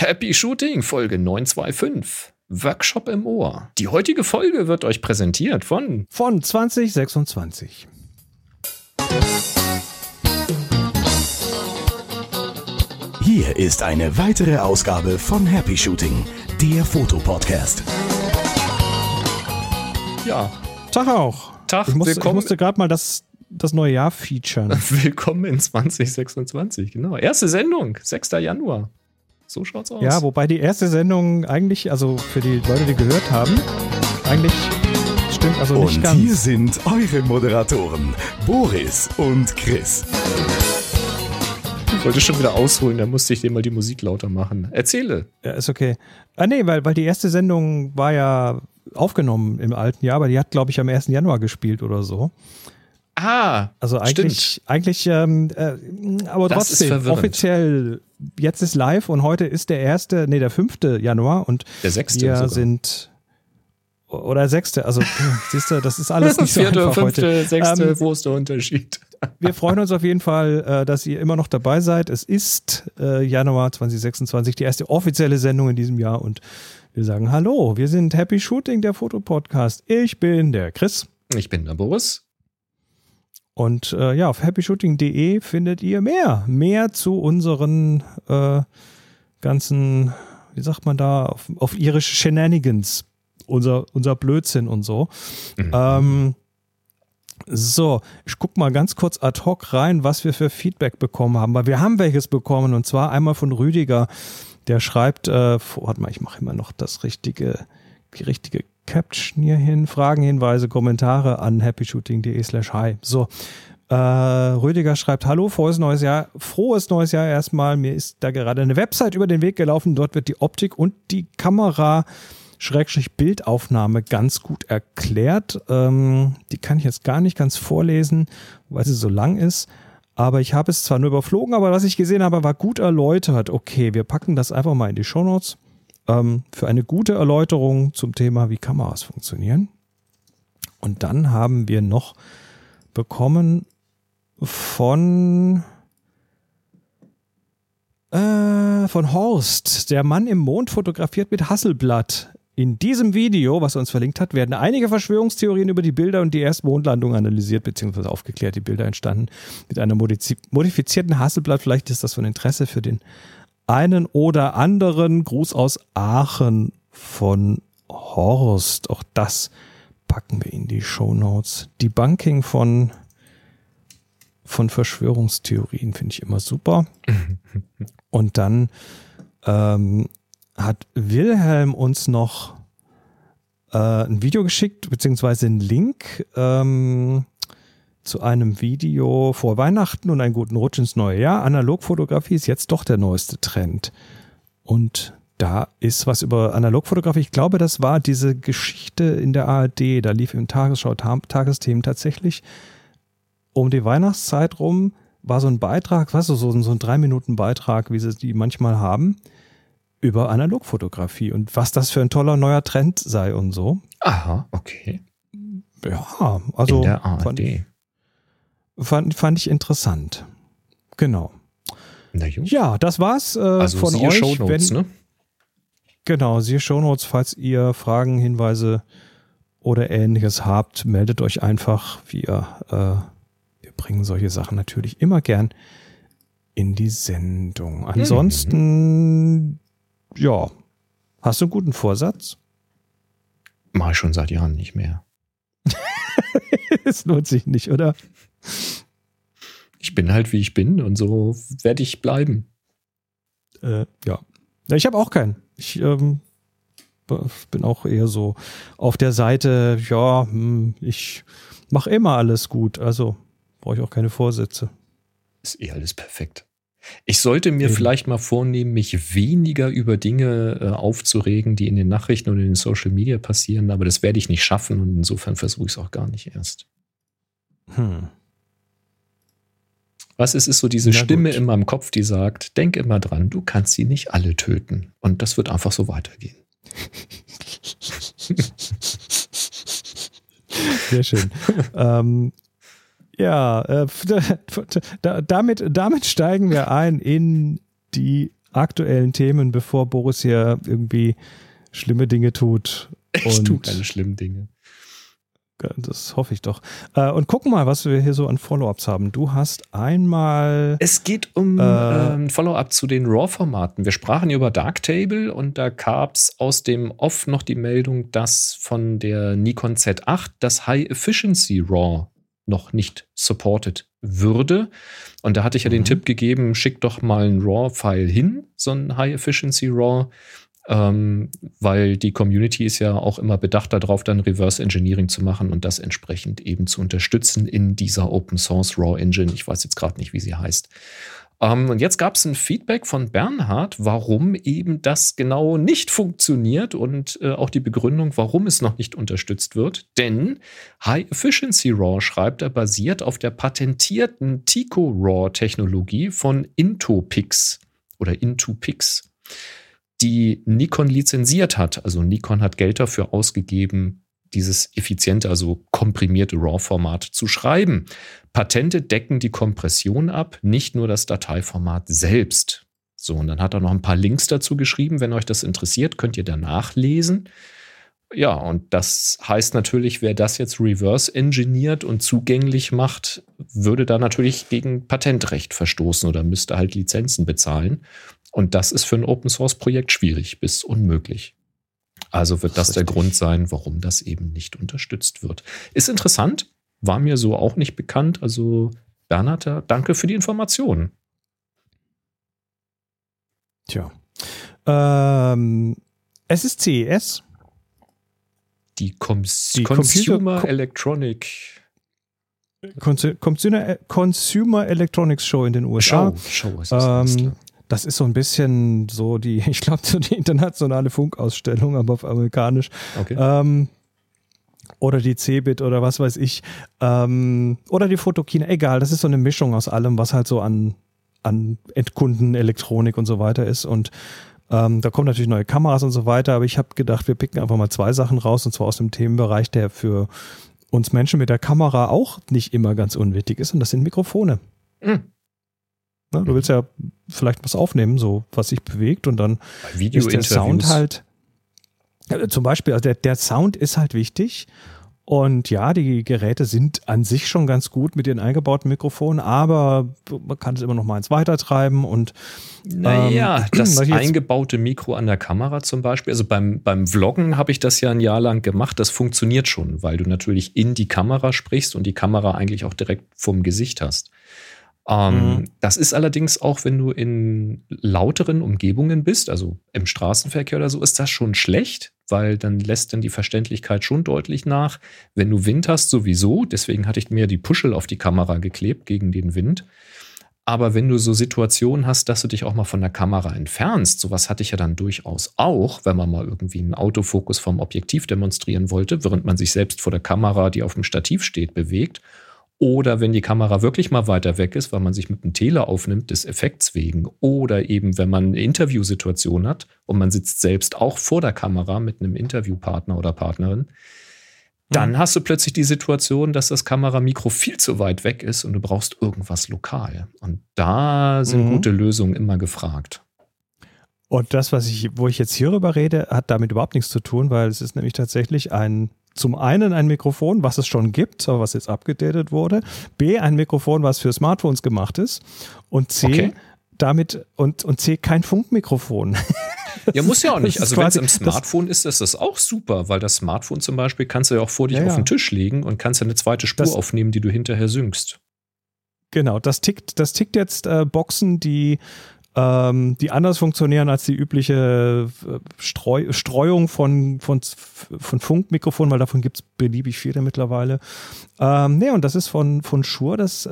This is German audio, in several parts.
Happy Shooting, Folge 925. Workshop im Ohr. Die heutige Folge wird euch präsentiert von 2026. Hier ist eine weitere Ausgabe von Happy Shooting, der Fotopodcast. Ja. Tag auch. Tag, ich musste gerade mal das neue Jahr featuren. Willkommen in 2026, genau. Erste Sendung, 6. Januar. So schaut's aus. Ja, wobei die erste Sendung eigentlich, also für die Leute, die gehört haben, eigentlich stimmt also nicht und ganz. Und hier sind eure Moderatoren, Boris und Chris. Ich wollte schon wieder ausholen, da musste ich dir mal die Musik lauter machen. Erzähle. Ja, ist okay. Nee, weil die erste Sendung war ja aufgenommen im alten Jahr, aber die hat, glaube ich, am 1. Januar gespielt oder so. Also eigentlich, aber das trotzdem, offiziell, jetzt ist live und heute ist der 5. Januar und der 6. wir sogar sind, oder 6. Also siehst du, das ist alles nicht so 4., einfach 5., heute. 6., wo ist der Unterschied? Wir freuen uns auf jeden Fall, dass ihr immer noch dabei seid. Es ist Januar 2026, die erste offizielle Sendung in diesem Jahr und wir sagen Hallo, wir sind Happy Shooting, der Fotopodcast. Ich bin der Chris. Ich bin der Boris. Und auf happyshooting.de findet ihr mehr zu unseren ganzen, wie sagt man da, auf irische Shenanigans, unser Blödsinn und so. Mhm. So, ich gucke mal ganz kurz ad hoc rein, was wir für Feedback bekommen haben, weil wir haben welches bekommen und zwar einmal von Rüdiger, der schreibt, warte mal, ich mache immer noch die richtige Caption hier hin, Fragen, Hinweise, Kommentare an happyshooting.de/hi. So, Rüdiger schreibt, hallo, frohes neues Jahr erstmal. Mir ist da gerade eine Website über den Weg gelaufen. Dort wird die Optik und die Kamera-Bildaufnahme ganz gut erklärt. Die kann ich jetzt gar nicht ganz vorlesen, weil sie so lang ist. Aber ich habe es zwar nur überflogen, aber was ich gesehen habe, war gut erläutert. Okay, wir packen das einfach mal in die Shownotes. Für eine gute Erläuterung zum Thema, wie Kameras funktionieren. Und dann haben wir noch bekommen von Horst, der Mann im Mond fotografiert mit Hasselblad. In diesem Video, was er uns verlinkt hat, werden einige Verschwörungstheorien über die Bilder und die erste Mondlandung analysiert bzw. aufgeklärt. Die Bilder entstanden mit einer modifizierten Hasselblad. Vielleicht ist das von Interesse für den einen oder anderen. Gruß aus Aachen von Horst. Auch das packen wir in die Shownotes. Debunking von Verschwörungstheorien finde ich immer super. Und dann hat Wilhelm uns noch ein Video geschickt, beziehungsweise einen Link zu einem Video vor Weihnachten und einen guten Rutsch ins neue Jahr. Analogfotografie ist jetzt doch der neueste Trend. Und da ist was über Analogfotografie. Ich glaube, das war diese Geschichte in der ARD. Da lief im Tagesschau Tagesthemen tatsächlich um die Weihnachtszeit rum. War so ein Beitrag, weißt du, so ein 3-Minuten-Beitrag, wie sie die manchmal haben, über Analogfotografie und was das für ein toller neuer Trend sei und so. Aha, okay. Ja, also in der ARD. Fand ich interessant. Genau. Na gut. Ja, das war's also von siehe euch. Shownotes, ne? Genau, siehe Shownotes. Falls ihr Fragen, Hinweise oder Ähnliches habt, meldet euch einfach. Wir bringen solche Sachen natürlich immer gern in die Sendung. Ansonsten, ja, hast du einen guten Vorsatz? Mach ich schon seit Jahren nicht mehr. Es lohnt sich nicht, oder? Ich bin halt, wie ich bin und so werde ich bleiben. Ja. Ich habe auch keinen. Ich bin auch eher so auf der Seite, ja, ich mache immer alles gut, also brauche ich auch keine Vorsätze. Ist eh alles perfekt. Ich sollte mir vielleicht mal vornehmen, mich weniger über Dinge aufzuregen, die in den Nachrichten und in den Social Media passieren, aber das werde ich nicht schaffen und insofern versuche ich es auch gar nicht erst. Was ist so diese Stimme in meinem Kopf, die sagt, denk immer dran, du kannst sie nicht alle töten. Und das wird einfach so weitergehen. Sehr schön. Damit steigen wir ein in die aktuellen Themen, bevor Boris hier irgendwie schlimme Dinge tut. Ich tue keine schlimmen Dinge. Das hoffe ich doch. Und gucken mal, was wir hier so an Follow-ups haben. Du hast einmal... Es geht um Follow-up zu den RAW-Formaten. Wir sprachen über Darktable und da gab es aus dem Off noch die Meldung, dass von der Nikon Z8 das High-Efficiency RAW noch nicht supported würde. Und da hatte ich ja den Tipp gegeben, schick doch mal ein RAW-File hin, so ein High-Efficiency RAW. Weil die Community ist ja auch immer bedacht darauf, dann Reverse Engineering zu machen und das entsprechend eben zu unterstützen in dieser Open Source RAW Engine. Ich weiß jetzt gerade nicht, wie sie heißt. Und jetzt gab es ein Feedback von Bernhard, warum eben das genau nicht funktioniert und auch die Begründung, warum es noch nicht unterstützt wird. Denn High Efficiency RAW, schreibt er, basiert auf der patentierten Tico RAW-Technologie von Intopix oder Intopix, die Nikon lizenziert hat. Also Nikon hat Geld dafür ausgegeben, dieses effiziente, also komprimierte RAW-Format zu schreiben. Patente decken die Kompression ab, nicht nur das Dateiformat selbst. So, und dann hat er noch ein paar Links dazu geschrieben. Wenn euch das interessiert, könnt ihr da nachlesen. Ja, und das heißt natürlich, wer das jetzt reverse engineert und zugänglich macht, würde da natürlich gegen Patentrecht verstoßen oder müsste halt Lizenzen bezahlen. Und das ist für ein Open-Source-Projekt schwierig bis unmöglich. Also wird das der Grund sein, warum das eben nicht unterstützt wird. Ist interessant, war mir so auch nicht bekannt. Also Bernhard, danke für die Informationen. Tja. Es ist CES. Die Consumer Electronic Consumer Electronics Show in den USA. Show ist das. Das ist so ein bisschen so ich glaube, so die internationale Funkausstellung, aber auf amerikanisch. Okay. Oder die CeBIT oder was weiß ich. Oder die Photokina, egal. Das ist so eine Mischung aus allem, was halt so an Endkunden, Elektronik und so weiter ist. Und da kommen natürlich neue Kameras und so weiter, aber ich habe gedacht, wir picken einfach mal 2 Sachen raus, und zwar aus dem Themenbereich, der für uns Menschen mit der Kamera auch nicht immer ganz unwichtig ist, und das sind Mikrofone. Du willst ja vielleicht was aufnehmen, so was sich bewegt, und dann ist der Sound halt, zum Beispiel, also der Sound ist halt wichtig. Und ja, die Geräte sind an sich schon ganz gut mit ihren eingebauten Mikrofonen, aber man kann es immer noch mal eins weitertreiben. Und das eingebaute Mikro an der Kamera zum Beispiel, also beim Vloggen habe ich das ja ein Jahr lang gemacht, das funktioniert schon, weil du natürlich in die Kamera sprichst und die Kamera eigentlich auch direkt vorm Gesicht hast. Das ist allerdings auch, wenn du in lauteren Umgebungen bist, also im Straßenverkehr oder so, ist das schon schlecht, weil dann lässt dann die Verständlichkeit schon deutlich nach. Wenn du Wind hast, sowieso, deswegen hatte ich mir die Puschel auf die Kamera geklebt gegen den Wind. Aber wenn du so Situationen hast, dass du dich auch mal von der Kamera entfernst, sowas hatte ich ja dann durchaus auch, wenn man mal irgendwie einen Autofokus vom Objektiv demonstrieren wollte, während man sich selbst vor der Kamera, die auf dem Stativ steht, bewegt. Oder wenn die Kamera wirklich mal weiter weg ist, weil man sich mit einem Tele aufnimmt, des Effekts wegen. Oder eben, wenn man eine Interviewsituation hat und man sitzt selbst auch vor der Kamera mit einem Interviewpartner oder Partnerin, dann hast du plötzlich die Situation, dass das Kameramikro viel zu weit weg ist und du brauchst irgendwas lokal. Und da sind gute Lösungen immer gefragt. Und das, wo ich jetzt hierüber rede, hat damit überhaupt nichts zu tun, weil es ist nämlich tatsächlich zum einen ein Mikrofon, was es schon gibt, aber was jetzt abgedatet wurde. B, ein Mikrofon, was für Smartphones gemacht ist. Und C, C, kein Funkmikrofon. Ja, muss ja auch nicht. Also wenn es im Smartphone ist das auch super, weil das Smartphone zum Beispiel kannst du ja auch vor dich auf den Tisch legen und kannst ja eine zweite Spur aufnehmen, die du hinterher synkst. Genau, das tickt jetzt Boxen, die anders funktionieren als die übliche Streuung von Funkmikrofonen, weil davon gibt es beliebig viele mittlerweile. Und das ist von Shure das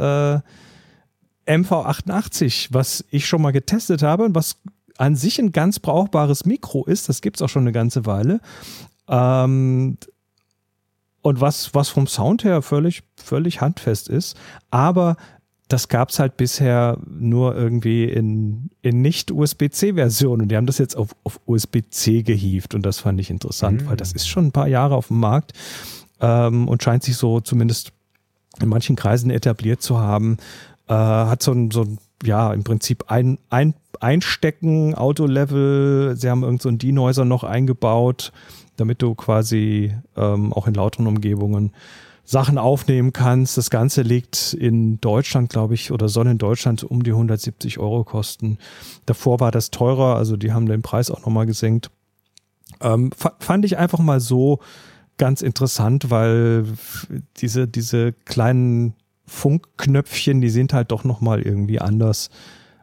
MV88, was ich schon mal getestet habe und was an sich ein ganz brauchbares Mikro ist. Das gibt es auch schon eine ganze Weile. Und was vom Sound her völlig handfest ist. Aber das gab es halt bisher nur irgendwie in Nicht-USB-C-Versionen. Und die haben das jetzt auf USB-C gehievt. Und das fand ich interessant, weil das ist schon ein paar Jahre auf dem Markt und scheint sich so zumindest in manchen Kreisen etabliert zu haben. Hat im Prinzip ein einstecken, Auto-Level. Sie haben irgend so einen Denoiser noch eingebaut, damit du quasi auch in lauteren Umgebungen Sachen aufnehmen kannst. Das Ganze liegt in Deutschland, glaube ich, oder soll in Deutschland um die 170 € kosten. Davor war das teurer, also die haben den Preis auch nochmal gesenkt. Fand ich einfach mal so ganz interessant, weil diese kleinen Funkknöpfchen, die sind halt doch nochmal irgendwie anders.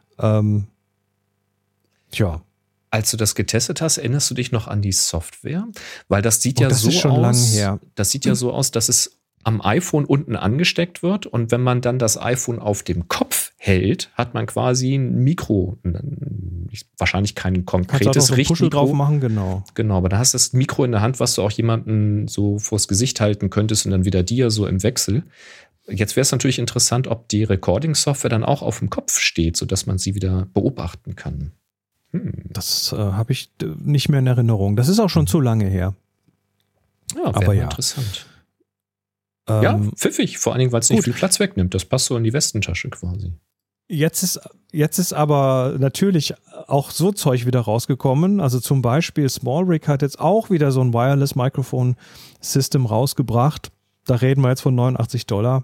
Als du das getestet hast, erinnerst du dich noch an die Software? Weil das sieht ja das so ist schon aus. lange her. Das sieht ja so aus, dass es am iPhone unten angesteckt wird und wenn man dann das iPhone auf dem Kopf hält, hat man quasi ein Mikro, wahrscheinlich kein konkretes Richtmikro drauf machen, genau. Genau, aber da hast du das Mikro in der Hand, was du auch jemandem so vors Gesicht halten könntest und dann wieder dir so im Wechsel. Jetzt wäre es natürlich interessant, ob die Recording-Software dann auch auf dem Kopf steht, sodass man sie wieder beobachten kann. Das habe ich nicht mehr in Erinnerung. Das ist auch schon zu lange her. Ja, aber ja. Interessant. Ja, pfiffig, vor allen Dingen, weil es nicht viel Platz wegnimmt. Das passt so in die Westentasche quasi. Jetzt ist aber natürlich auch so Zeug wieder rausgekommen. Also zum Beispiel SmallRig hat jetzt auch wieder so ein Wireless Microphone System rausgebracht. Da reden wir jetzt von $89.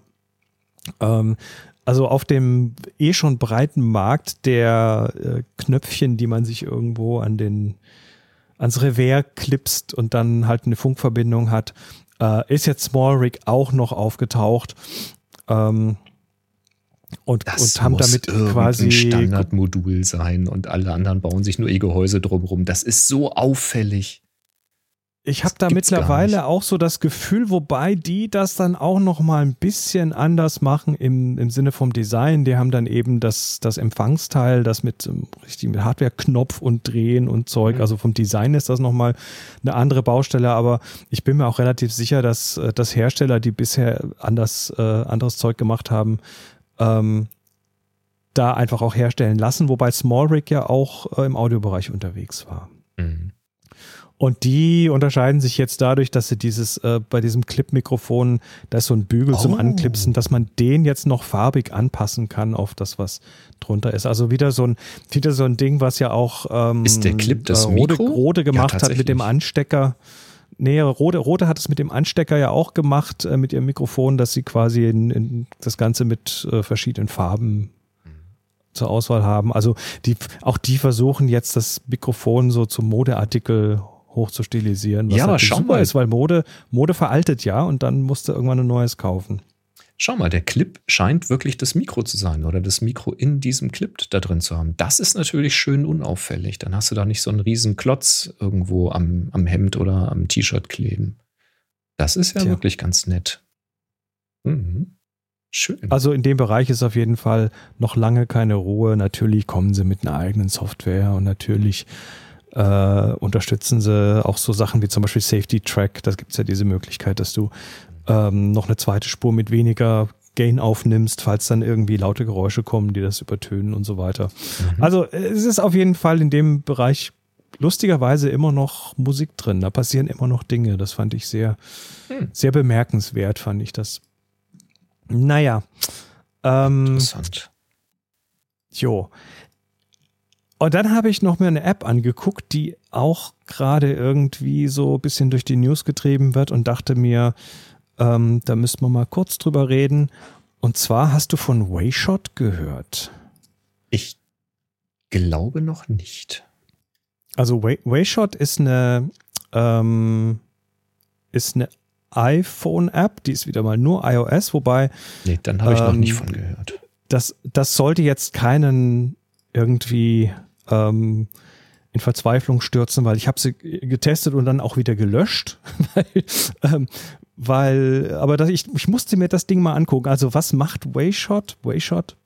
Also auf dem schon breiten Markt der Knöpfchen, die man sich irgendwo ans Revers klipst und dann halt eine Funkverbindung hat, ist jetzt SmallRig auch noch aufgetaucht und haben damit quasi Standardmodul sein und alle anderen bauen sich nur Gehäuse drumherum. Das ist so auffällig. Ich habe da mittlerweile auch so das Gefühl, wobei die das dann auch noch mal ein bisschen anders machen im Sinne vom Design. Die haben dann eben das Empfangsteil, das mit Hardware-Knopf und Drehen und Zeug. Also vom Design ist das noch mal eine andere Baustelle. Aber ich bin mir auch relativ sicher, dass Hersteller, die bisher anderes Zeug gemacht haben, da einfach auch herstellen lassen. Wobei SmallRig ja auch im Audiobereich unterwegs war. Mhm. Und die unterscheiden sich jetzt dadurch, dass sie bei diesem Clip-Mikrofon, da ist so ein Bügel zum Anklipsen, dass man den jetzt noch farbig anpassen kann auf das, was drunter ist. Also wieder so ein Ding, was ja auch ist der Clip das Mikro? Rode gemacht hat mit dem Anstecker. Nee, Rode hat es mit dem Anstecker ja auch gemacht, mit ihrem Mikrofon, dass sie quasi das Ganze mit verschiedenen Farben zur Auswahl haben. Also die versuchen jetzt das Mikrofon so zum Modeartikel hoch zu stilisieren, was aber schau super ist, weil Mode veraltet ja und dann musst du irgendwann ein neues kaufen. Schau mal, der Clip scheint wirklich das Mikro zu sein oder das Mikro in diesem Clip da drin zu haben. Das ist natürlich schön unauffällig. Dann hast du da nicht so einen riesen Klotz irgendwo am Hemd oder am T-Shirt kleben. Das ist ja wirklich ganz nett. Mhm. Schön. Also in dem Bereich ist auf jeden Fall noch lange keine Ruhe. Natürlich kommen sie mit einer eigenen Software und natürlich unterstützen sie auch so Sachen wie zum Beispiel Safety Track. Da gibt es ja diese Möglichkeit, dass du noch eine zweite Spur mit weniger Gain aufnimmst, falls dann irgendwie laute Geräusche kommen, die das übertönen und so weiter. Mhm. Also es ist auf jeden Fall in dem Bereich lustigerweise immer noch Musik drin. Da passieren immer noch Dinge. Das fand ich sehr, sehr bemerkenswert, fand ich das. Naja. Interessant. Jo. Und dann habe ich noch mir eine App angeguckt, die auch gerade irgendwie so ein bisschen durch die News getrieben wird und dachte mir, da müssen wir mal kurz drüber reden. Und zwar hast du von Wayshot gehört? Ich glaube noch nicht. Also Wayshot ist eine iPhone-App, die ist wieder mal nur iOS, wobei... Nee, dann habe ich noch nicht von gehört. Das sollte jetzt keinen irgendwie in Verzweiflung stürzen, weil ich habe sie getestet und dann auch wieder gelöscht, ich musste mir das Ding mal angucken. Also was macht Wayshot? Wayshot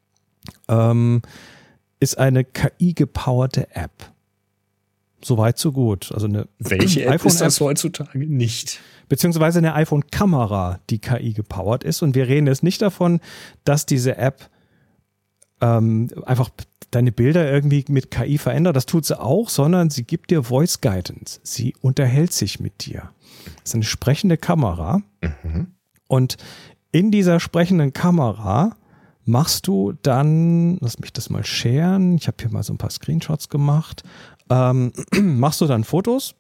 ist eine KI-gepowerte App. Soweit, so gut. Also welche App ist das heutzutage nicht? Beziehungsweise eine iPhone-Kamera, die KI gepowert ist. Und wir reden jetzt nicht davon, dass diese App einfach deine Bilder irgendwie mit KI verändert, das tut sie auch, sondern sie gibt dir Voice Guidance. Sie unterhält sich mit dir. Das ist eine sprechende Kamera. Mhm. Und in dieser sprechenden Kamera machst du dann, lass mich das mal sharen, ich habe hier mal so ein paar Screenshots gemacht, machst du dann Fotos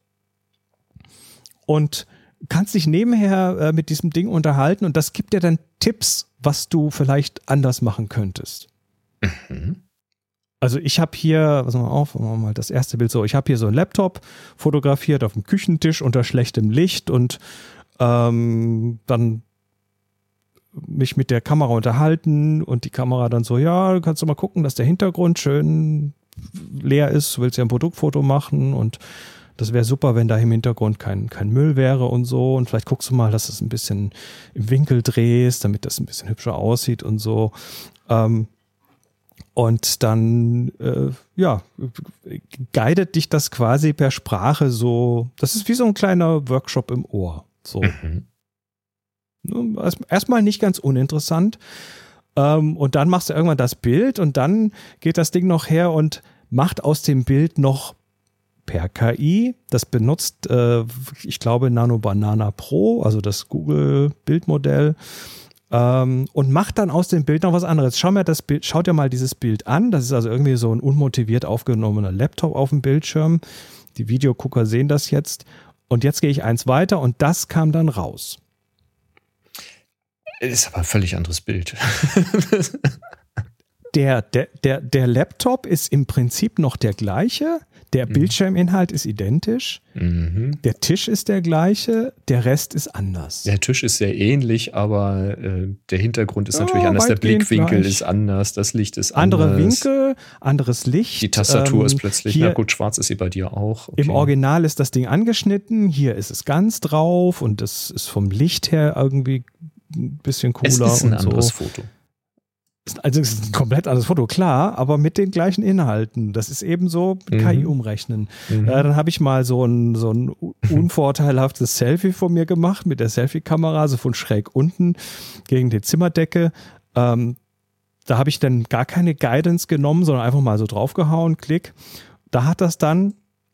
und kannst dich nebenher mit diesem Ding unterhalten und das gibt dir dann Tipps, was du vielleicht anders machen könntest. Mhm. Also ich habe hier, pass mal mal das erste Bild so, ich habe hier so einen Laptop fotografiert auf dem Küchentisch unter schlechtem Licht und dann mich mit der Kamera unterhalten und die Kamera dann so, ja, du kannst doch mal gucken, dass der Hintergrund schön leer ist, du willst ja ein Produktfoto machen und das wäre super, wenn da im Hintergrund kein Müll wäre und so und vielleicht guckst du mal, dass du es ein bisschen im Winkel drehst, damit das ein bisschen hübscher aussieht und so. Und dann, guidet dich das quasi per Sprache so, das ist wie so ein kleiner Workshop im Ohr. So. Erstmal nicht ganz uninteressant. Und dann machst du irgendwann das Bild und dann geht das Ding noch her und macht aus dem Bild noch per KI, das benutzt, ich glaube, Nano Banana Pro, also das Google-Bildmodell, und macht dann aus dem Bild noch was anderes. Schaut dir mal dieses Bild an. Das ist also irgendwie so ein unmotiviert aufgenommener Laptop auf dem Bildschirm. Die Videogucker sehen das jetzt. Und jetzt gehe ich eins weiter und das kam dann raus. Das ist aber ein völlig anderes Bild. Der Laptop ist im Prinzip noch der gleiche. Der Bildschirminhalt ist identisch. Mhm. Der Tisch ist der gleiche. Der Rest ist anders. Der Tisch ist sehr ähnlich, aber der Hintergrund ist natürlich anders. Der Blickwinkel ist anders. Das Licht ist anders. Andere Winkel, anderes Licht. Die Tastatur ist plötzlich, na gut, schwarz ist sie bei dir auch. Okay. Im Original ist das Ding angeschnitten. Hier ist es ganz drauf und das ist vom Licht her irgendwie ein bisschen cooler. Es ist ein und anderes so. Foto. Also es ist ein komplett anderes Foto, klar, aber mit den gleichen Inhalten. Das ist eben so KI umrechnen. Dann habe ich mal so ein unvorteilhaftes Selfie von mir gemacht mit der Selfie-Kamera, so von schräg unten gegen die Zimmerdecke. Da habe ich dann gar keine Guidance genommen, sondern einfach mal so draufgehauen, Klick. Da hat das dann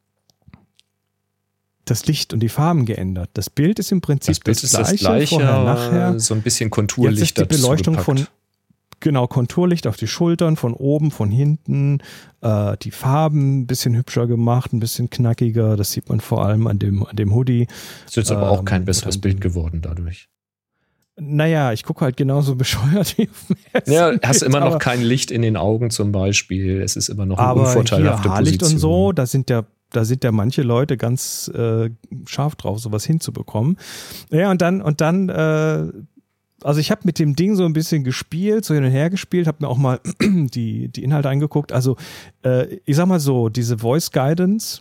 das Licht und die Farben geändert. Das Bild ist im Prinzip das gleiche, vorher, nachher. So ein bisschen Konturlicht dazu. Jetzt ist die Beleuchtung gepackt. Genau, Konturlicht auf die Schultern, von oben, von hinten, die Farben ein bisschen hübscher gemacht, ein bisschen knackiger, das sieht man vor allem an dem Hoodie. Ist jetzt aber auch kein besseres Bild geworden dadurch. Naja, ich gucke halt genauso bescheuert wie auf dem ersten Ja, hast Bild, immer noch kein Licht in den Augen zum Beispiel, es ist immer noch eine unvorteilhafte hier Haarlicht Position. Und so, da sind ja manche Leute ganz scharf drauf, sowas hinzubekommen. Ja, und dann also ich habe mit dem Ding so ein bisschen gespielt, so hin und her gespielt, habe mir auch mal die Inhalte angeguckt. Also ich sag mal so, diese Voice Guidance,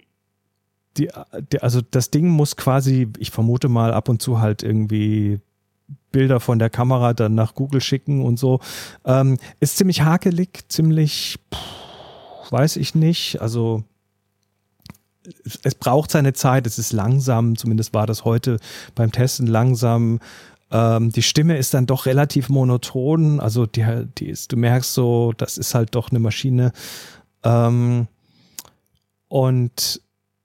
also das Ding muss quasi, ich vermute mal, ab und zu halt irgendwie Bilder von der Kamera dann nach Google schicken und so. Ist ziemlich hakelig, ziemlich, weiß ich nicht, also es braucht seine Zeit, es ist langsam, zumindest war das heute beim Testen langsam. Die Stimme ist dann doch relativ monoton, also du merkst so, das ist halt doch eine Maschine. Und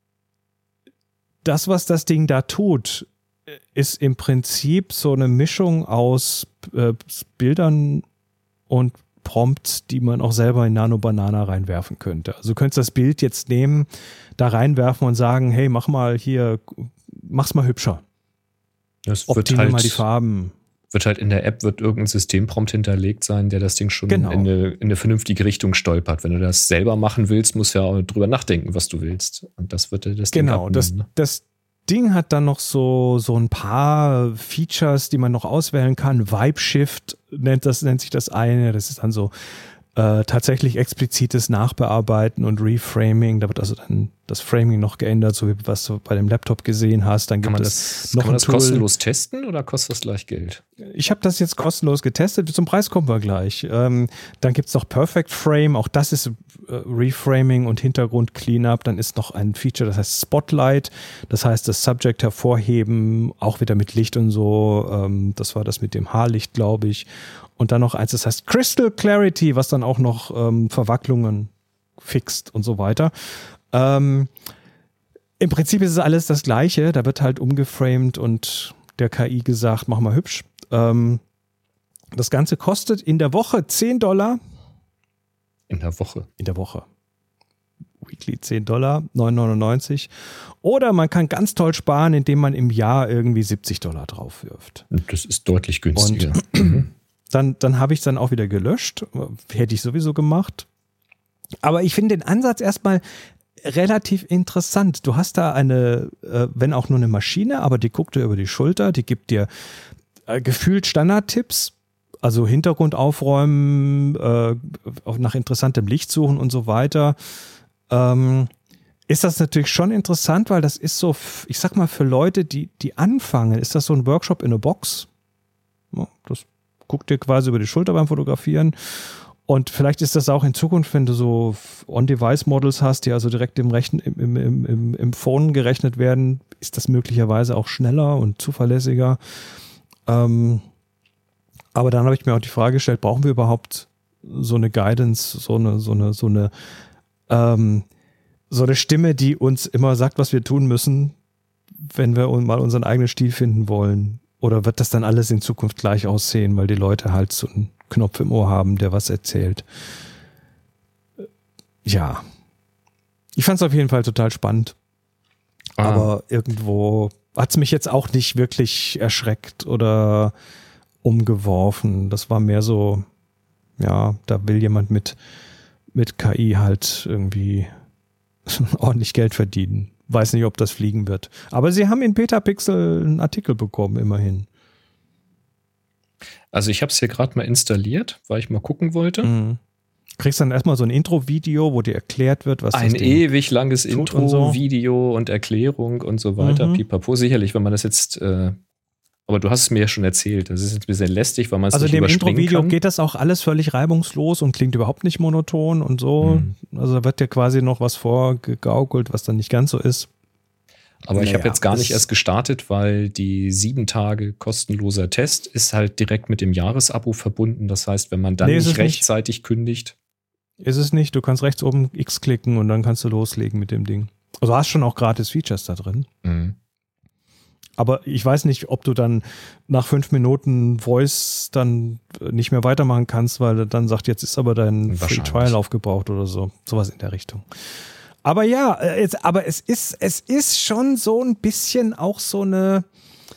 das, was das Ding da tut, ist im Prinzip so eine Mischung aus Bildern und Prompts, die man auch selber in Nano Banana reinwerfen könnte. Also du könntest das Bild jetzt nehmen, da reinwerfen und sagen, hey, mach's mal hübscher. Das optimier mal die Farben. Wird halt in der App irgendein Systemprompt hinterlegt sein, der das Ding schon in eine vernünftige Richtung stolpert. Wenn du das selber machen willst, musst du ja auch drüber nachdenken, was du willst. Und das wird das Ding abnehmen, ne? Das Ding hat dann noch so ein paar Features, die man noch auswählen kann. Vibe Shift nennt sich das eine. Das ist dann so tatsächlich explizites Nachbearbeiten und Reframing. Da wird also dann das Framing noch geändert, so wie was du bei dem Laptop gesehen hast. Dann gibt es noch kann man das kostenlos testen oder kostet das gleich Geld? Ich habe das jetzt kostenlos getestet. Zum Preis kommen wir gleich. Dann gibt es noch Perfect Frame. Auch das ist Reframing und Hintergrund Cleanup. Dann ist noch ein Feature, das heißt Spotlight. Das heißt, das Subject hervorheben, auch wieder mit Licht und so. Das war das mit dem Haarlicht, glaube ich. Und dann noch eins, das heißt Crystal Clarity, was dann auch noch Verwacklungen fixt und so weiter. Im Prinzip ist es alles das Gleiche. Da wird halt umgeframed und der KI gesagt, mach mal hübsch. Das Ganze kostet in der Woche $10. In der Woche? In der Woche. Weekly $10, $9,99. Oder man kann ganz toll sparen, indem man im Jahr irgendwie $70 drauf wirft. Das ist deutlich günstiger. Und dann habe ich es dann auch wieder gelöscht. Hätte ich sowieso gemacht. Aber ich finde den Ansatz erstmal relativ interessant. Du hast da eine, wenn auch nur eine Maschine, aber die guckt dir über die Schulter, die gibt dir gefühlt Standardtipps, also Hintergrund aufräumen, nach interessantem Licht suchen und so weiter. Ist das natürlich schon interessant, weil das ist so, ich sag mal, für Leute, die anfangen, ist das so ein Workshop in a Box. Ja, das guckt dir quasi über die Schulter beim Fotografieren. Und vielleicht ist das auch in Zukunft, wenn du so On-Device-Models hast, die also direkt im Phone gerechnet werden, ist das möglicherweise auch schneller und zuverlässiger. Aber dann habe ich mir auch die Frage gestellt, brauchen wir überhaupt so eine Guidance, so eine Stimme, die uns immer sagt, was wir tun müssen, wenn wir mal unseren eigenen Stil finden wollen? Oder wird das dann alles in Zukunft gleich aussehen, weil die Leute halt so einen Knopf im Ohr haben, der was erzählt? Ja. Ich fand es auf jeden Fall total spannend. Aber irgendwo hat es mich jetzt auch nicht wirklich erschreckt oder umgeworfen. Das war mehr so, ja, da will jemand mit KI halt irgendwie ordentlich Geld verdienen. Weiß nicht, ob das fliegen wird. Aber sie haben in Petapixel einen Artikel bekommen, immerhin. Also ich habe es hier gerade mal installiert, weil ich mal gucken wollte. Mhm. Kriegst dann erstmal so ein Intro-Video, wo dir erklärt wird, was ein ewig langes Intro-Video und Erklärung und so weiter. Pipapo, sicherlich, wenn man das jetzt aber du hast es mir ja schon erzählt. Das ist jetzt ein bisschen lästig, weil man es nicht überspringen kann. Also in dem Intro-Video geht das auch alles völlig reibungslos und klingt überhaupt nicht monoton und so. Also da wird ja quasi noch was vorgegaukelt, was dann nicht ganz so ist. Aber ich habe jetzt gar nicht erst gestartet, weil die 7 Tage kostenloser Test ist halt direkt mit dem Jahresabo verbunden. Das heißt, wenn man dann nicht rechtzeitig kündigt. Ist es nicht. Du kannst rechts oben X klicken und dann kannst du loslegen mit dem Ding. Also hast schon auch gratis Features da drin. Mhm. Aber ich weiß nicht, ob du dann nach 5 Minuten Voice dann nicht mehr weitermachen kannst, weil er dann sagt, jetzt ist aber dein Free Trial aufgebraucht oder so. Sowas in der Richtung. Aber ja, es ist schon so ein bisschen auch so eine,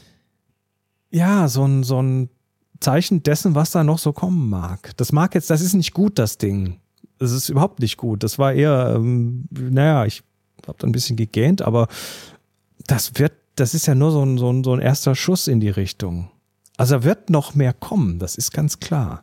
ja, so ein Zeichen dessen, was da noch so kommen mag. Das ist nicht gut, das Ding. Das ist überhaupt nicht gut. Das war eher, ich habe da ein bisschen gegähnt, aber das ist ja nur so ein erster Schuss in die Richtung. Also da wird noch mehr kommen, das ist ganz klar.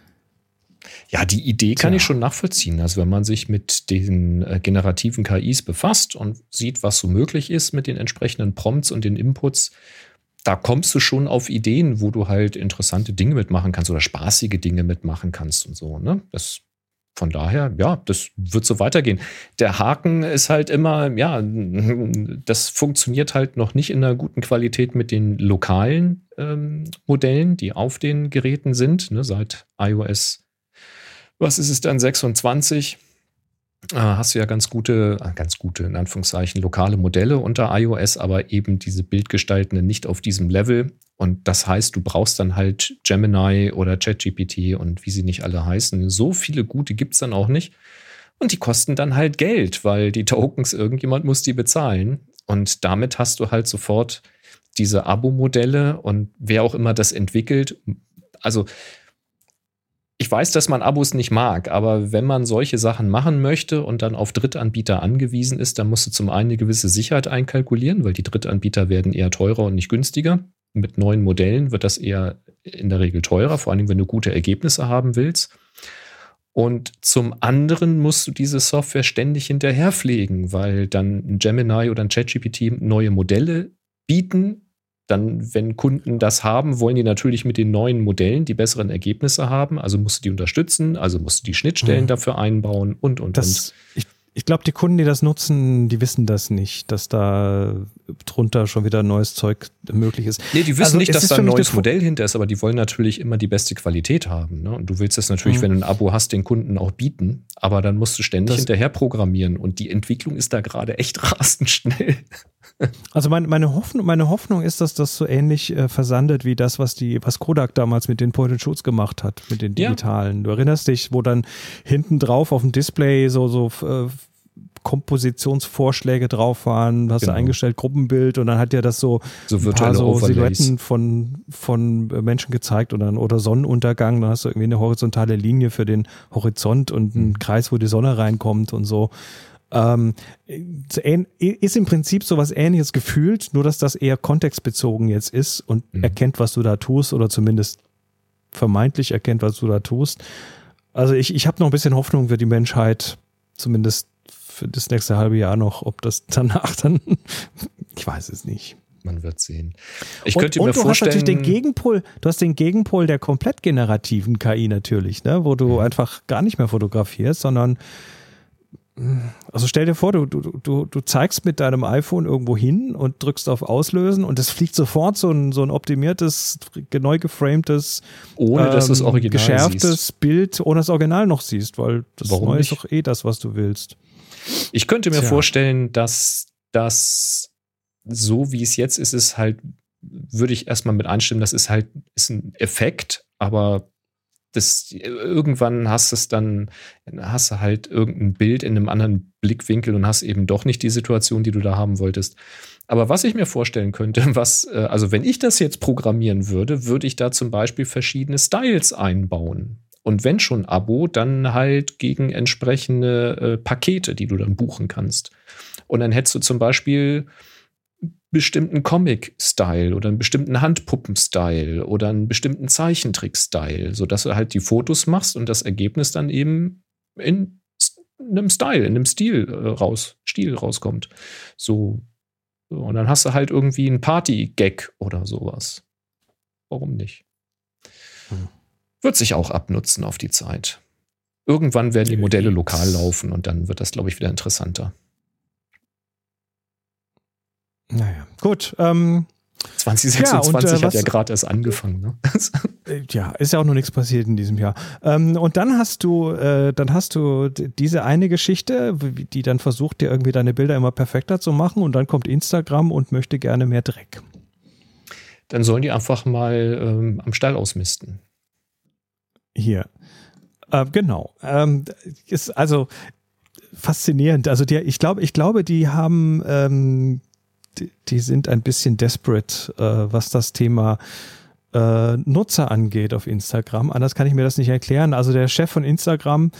Ja, die Idee kann ich schon nachvollziehen. Also wenn man sich mit den generativen KIs befasst und sieht, was so möglich ist mit den entsprechenden Prompts und den Inputs, da kommst du schon auf Ideen, wo du halt interessante Dinge mitmachen kannst oder spaßige Dinge mitmachen kannst und so, ne? Von daher, ja, das wird so weitergehen. Der Haken ist halt immer, ja, das funktioniert halt noch nicht in einer guten Qualität mit den lokalen Modellen, die auf den Geräten sind, ne, seit iOS, was ist es dann, 26, hast du ja ganz gute, in Anführungszeichen, lokale Modelle unter iOS, aber eben diese Bildgestaltenden nicht auf diesem Level. Und das heißt, du brauchst dann halt Gemini oder ChatGPT und wie sie nicht alle heißen. So viele gute gibt es dann auch nicht. Und die kosten dann halt Geld, weil die Tokens, irgendjemand muss die bezahlen. Und damit hast du halt sofort diese Abo-Modelle und wer auch immer das entwickelt. Also ich weiß, dass man Abos nicht mag, aber wenn man solche Sachen machen möchte und dann auf Drittanbieter angewiesen ist, dann musst du zum einen eine gewisse Sicherheit einkalkulieren, weil die Drittanbieter werden eher teurer und nicht günstiger. Mit neuen Modellen wird das eher in der Regel teurer, vor allem wenn du gute Ergebnisse haben willst. Und zum anderen musst du diese Software ständig hinterherpflegen, weil dann ein Gemini oder ein ChatGPT neue Modelle bieten. Dann, wenn Kunden das haben, wollen die natürlich mit den neuen Modellen die besseren Ergebnisse haben. Also musst du die unterstützen, also musst du die Schnittstellen dafür einbauen und. Ich glaube, die Kunden, die das nutzen, die wissen das nicht, dass da drunter schon wieder neues Zeug möglich ist. Nee, die wissen nicht, dass da ein neues Modell hinter ist, aber die wollen natürlich immer die beste Qualität haben. Ne? Und du willst das natürlich, wenn du ein Abo hast, den Kunden auch bieten, aber dann musst du ständig hinterher programmieren und die Entwicklung ist da gerade echt rasend schnell. Also meine Hoffnung ist, dass das so ähnlich versandet wie das, was Kodak damals mit den Point-and-Shoots gemacht hat, mit den digitalen. Ja. Du erinnerst dich, wo dann hinten drauf auf dem Display so Kompositionsvorschläge drauf waren, hast du eingestellt, Gruppenbild, und dann hat ja das so ein paar Silhouetten von Menschen gezeigt oder Sonnenuntergang, dann hast du irgendwie eine horizontale Linie für den Horizont und einen Kreis, wo die Sonne reinkommt und so. Ist im Prinzip sowas Ähnliches gefühlt, nur dass das eher kontextbezogen jetzt ist und erkennt, was du da tust, oder zumindest vermeintlich erkennt, was du da tust. Also ich habe noch ein bisschen Hoffnung für die Menschheit, zumindest für das nächste halbe Jahr noch. Ob das danach dann, ich weiß es nicht. Man wird sehen. Ich könnte mir vorstellen, hast natürlich den Gegenpol der komplett generativen KI natürlich, ne, wo du einfach gar nicht mehr fotografierst, sondern also stell dir vor, du zeigst mit deinem iPhone irgendwo hin und drückst auf Auslösen und es fliegt sofort so ein optimiertes, neu geframtes, ohne dass du das Original geschärftes siehst. Bild, ohne das Original noch siehst, weil das Neue ist doch das, was du willst. Ich könnte mir vorstellen, dass das, so wie es jetzt ist halt, würde ich erstmal mit einstimmen, das ist ein Effekt, aber irgendwann hast du halt irgendein Bild in einem anderen Blickwinkel und hast eben doch nicht die Situation, die du da haben wolltest. Aber was ich mir vorstellen könnte, also wenn ich das jetzt programmieren würde, würde ich da zum Beispiel verschiedene Styles einbauen. Und wenn schon Abo, dann halt gegen entsprechende Pakete, die du dann buchen kannst. Und dann hättest du zum Beispiel bestimmten Comic-Style oder einen bestimmten Handpuppen-Style oder einen bestimmten Zeichentrick-Style, sodass du halt die Fotos machst und das Ergebnis dann eben in einem Style, in einem Stil rauskommt. So. Und dann hast du halt irgendwie einen Party-Gag oder sowas. Warum nicht? Wird sich auch abnutzen auf die Zeit. Irgendwann werden die Modelle lokal laufen und dann wird das, glaube ich, wieder interessanter. Naja, gut. 2026 hat ja gerade erst angefangen. Ne? Ja, ist ja auch noch nichts passiert in diesem Jahr. Und dann hast du diese eine Geschichte, die dann versucht, dir irgendwie deine Bilder immer perfekter zu machen, und dann kommt Instagram und möchte gerne mehr Dreck. Dann sollen die einfach mal am Stall ausmisten. Hier. Genau. Ist also faszinierend. Also ich glaube, die haben die sind ein bisschen desperate, was das Thema Nutzer angeht auf Instagram. Anders kann ich mir das nicht erklären. Also der Chef von Instagram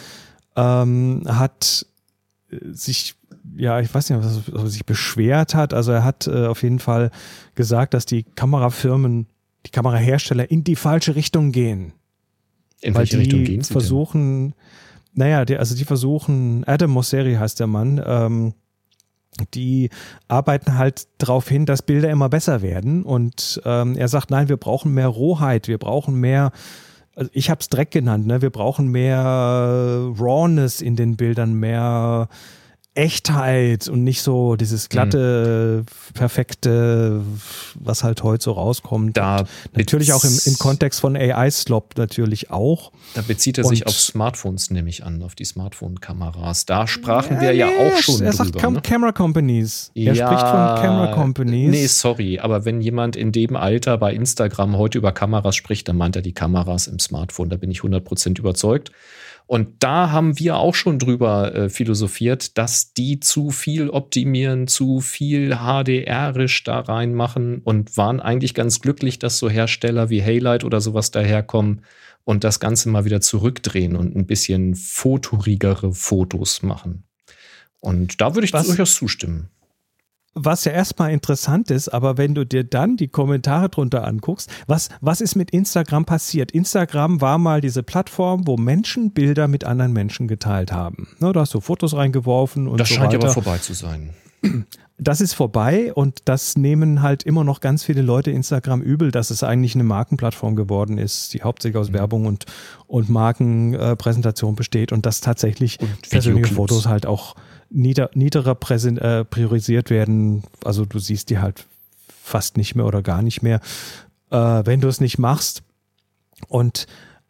hat sich, ich weiß nicht, was er sich beschwert hat. Also er hat auf jeden Fall gesagt, dass die Kamerafirmen, die Kamerahersteller in die falsche Richtung gehen. In welche Richtung gehen sie versuchen, denn? Die versuchen, Adam Mosseri heißt der Mann, die arbeiten halt darauf hin, dass Bilder immer besser werden, und er sagt, nein, wir brauchen mehr Rohheit, wir brauchen mehr, also ich habe es Dreck genannt, ne? Wir brauchen mehr Rawness in den Bildern, mehr Echtheit und nicht so dieses glatte, perfekte, was halt heute so rauskommt. Natürlich auch im Kontext von AI-Slop natürlich auch. Da bezieht er sich auf Smartphones nämlich an, auf die Smartphone-Kameras. Da sprachen wir ja auch schon drüber. Er sagt Camera Companies. Er spricht von Camera Companies. Nee, sorry, aber wenn jemand in dem Alter bei Instagram heute über Kameras spricht, dann meint er die Kameras im Smartphone. Da bin ich 100% überzeugt. Und da haben wir auch schon drüber philosophiert, dass die zu viel optimieren, zu viel HDR-isch da reinmachen, und waren eigentlich ganz glücklich, dass so Hersteller wie Halide oder sowas daherkommen und das Ganze mal wieder zurückdrehen und ein bisschen fotorigere Fotos machen. Und da würde ich durchaus zustimmen. Was ja erstmal interessant ist, aber wenn du dir dann die Kommentare drunter anguckst, was ist mit Instagram passiert? Instagram war mal diese Plattform, wo Menschen Bilder mit anderen Menschen geteilt haben. Da hast du Fotos reingeworfen und so weiter. Das scheint ja aber vorbei zu sein. Das ist vorbei, und das nehmen halt immer noch ganz viele Leute Instagram übel, dass es eigentlich eine Markenplattform geworden ist, die hauptsächlich aus Werbung und Markenpräsentation besteht, und dass tatsächlich persönliche Fotos halt auch niederer priorisiert werden. Also du siehst die halt fast nicht mehr oder gar nicht mehr, wenn du es nicht machst. Und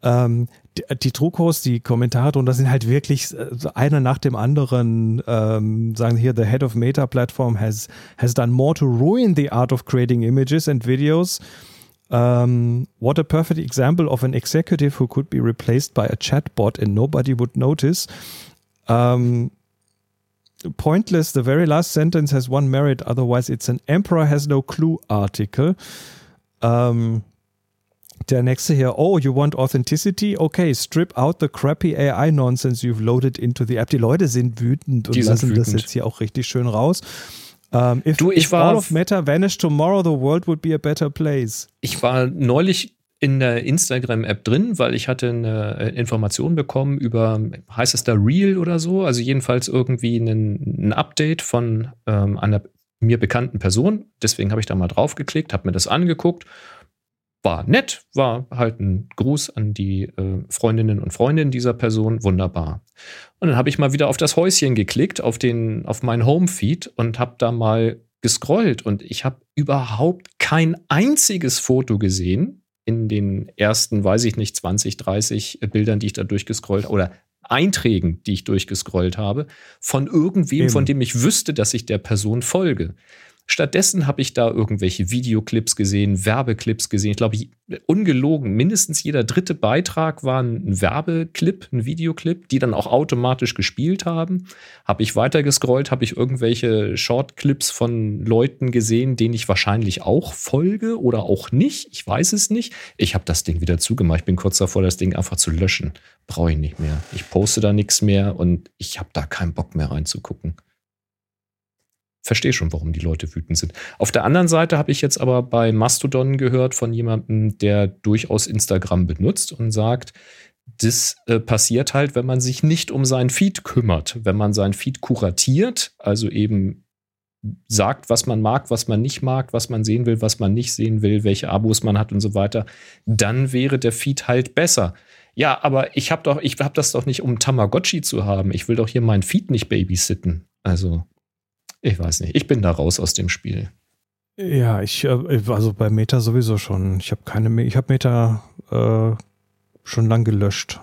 Die Druckhosts, die Kommentare drunter sind halt wirklich einer nach dem anderen, sagen hier, the head of Meta Platform has done more to ruin the art of creating images and videos. What a perfect example of an executive who could be replaced by a chatbot and nobody would notice. Pointless, the very last sentence has one merit, otherwise it's an Emperor has no clue article. Der nächste hier, oh, you want authenticity? Okay, strip out the crappy AI nonsense you've loaded into the app. Die Leute sind wütend und lassen das jetzt hier auch richtig schön raus. If all of Meta vanished tomorrow, the world would be a better place. Ich war neulich in der Instagram-App drin, weil ich hatte eine Information bekommen über, heißt es da Reel oder so? Also jedenfalls irgendwie ein Update von einer mir bekannten Person. Deswegen habe ich da mal drauf geklickt, habe mir das angeguckt. War nett, war halt ein Gruß an die Freundinnen und Freundinnen dieser Person, wunderbar. Und dann habe ich mal wieder auf das Häuschen geklickt, auf meinen Home-Feed und habe da mal gescrollt und ich habe überhaupt kein einziges Foto gesehen in den ersten, weiß ich nicht, 20, 30 Bildern, die ich da durchgescrollt oder Einträgen, die ich durchgescrollt habe, von irgendwem, von dem ich wüsste, dass ich der Person folge. Stattdessen habe ich da irgendwelche Videoclips gesehen, Werbeclips gesehen. Ich glaube, ungelogen, mindestens jeder dritte Beitrag war ein Werbeclip, ein Videoclip, die dann auch automatisch gespielt haben. Habe ich weitergescrollt, habe ich irgendwelche Shortclips von Leuten gesehen, denen ich wahrscheinlich auch folge oder auch nicht. Ich weiß es nicht. Ich habe das Ding wieder zugemacht. Ich bin kurz davor, das Ding einfach zu löschen. Brauche ich nicht mehr. Ich poste da nichts mehr und ich habe da keinen Bock mehr reinzugucken. Verstehe schon, warum die Leute wütend sind. Auf der anderen Seite habe ich jetzt aber bei Mastodon gehört von jemandem, der durchaus Instagram benutzt und sagt, das passiert halt, wenn man sich nicht um seinen Feed kümmert. Wenn man seinen Feed kuratiert, also eben sagt, was man mag, was man nicht mag, was man sehen will, was man nicht sehen will, welche Abos man hat und so weiter, dann wäre der Feed halt besser. Ja, aber ich hab das doch nicht, um Tamagotchi zu haben. Ich will doch hier meinen Feed nicht babysitten. Also ich weiß nicht, ich bin da raus aus dem Spiel. Ja, also bei Meta sowieso schon. Ich habe Meta schon lang gelöscht.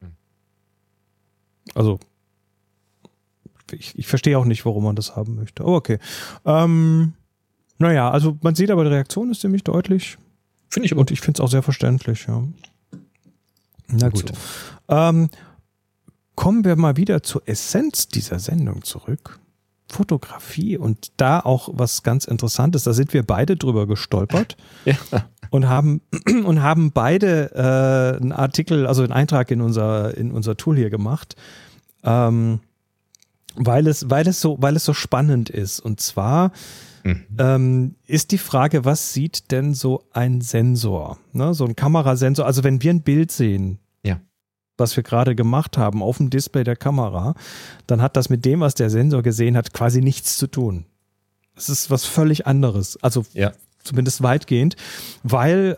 Also ich verstehe auch nicht, warum man das haben möchte. Oh, okay. Naja, also man sieht aber, die Reaktion ist ziemlich deutlich. Finde ich aber. Und ich finde es auch sehr verständlich, ja. Na gut. So. Kommen wir mal wieder zur Essenz dieser Sendung zurück. Fotografie und da auch was ganz Interessantes, da sind wir beide drüber gestolpert ja. und haben beide einen Artikel, also einen Eintrag in unser Tool hier gemacht, weil es so spannend ist. Und zwar ist die Frage, was sieht denn so ein Sensor, ne? So ein Kamerasensor, also wenn wir ein Bild sehen, was wir gerade gemacht haben, auf dem Display der Kamera, dann hat das mit dem, was der Sensor gesehen hat, quasi nichts zu tun. Es ist was völlig anderes. Also zumindest weitgehend, weil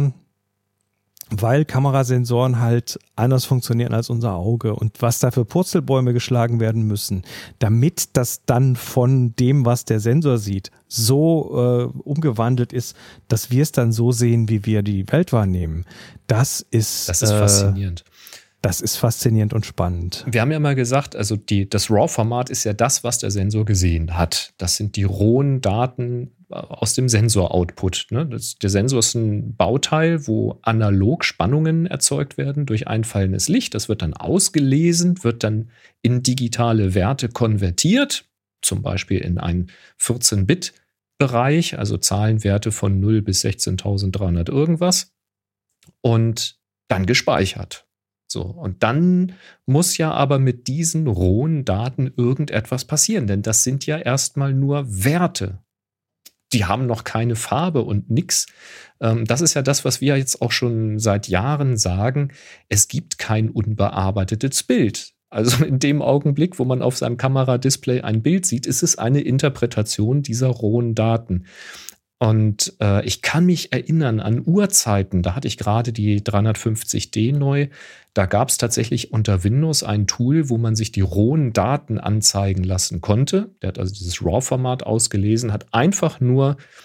Kamerasensoren halt anders funktionieren als unser Auge und was da für Purzelbäume geschlagen werden müssen, damit das dann von dem, was der Sensor sieht, so umgewandelt ist, dass wir es dann so sehen, wie wir die Welt wahrnehmen. Das ist faszinierend. Das ist faszinierend und spannend. Wir haben ja mal gesagt, also das RAW-Format ist ja das, was der Sensor gesehen hat. Das sind die rohen Daten aus dem Sensor-Output. Ne? Der Sensor ist ein Bauteil, wo analog Spannungen erzeugt werden durch einfallendes Licht. Das wird dann ausgelesen, wird dann in digitale Werte konvertiert, zum Beispiel in einen 14-Bit-Bereich, also Zahlenwerte von 0 bis 16.300 irgendwas und dann gespeichert. So, und dann muss ja aber mit diesen rohen Daten irgendetwas passieren, denn das sind ja erstmal nur Werte. Die haben noch keine Farbe und nix. Das ist ja das, was wir jetzt auch schon seit Jahren sagen. Es gibt kein unbearbeitetes Bild. Also in dem Augenblick, wo man auf seinem Kameradisplay ein Bild sieht, ist es eine Interpretation dieser rohen Daten. Und ich kann mich erinnern an Urzeiten, da hatte ich gerade die 350D neu, da gab es tatsächlich unter Windows ein Tool, wo man sich die rohen Daten anzeigen lassen konnte. Der hat also dieses RAW-Format ausgelesen, hat einfach nur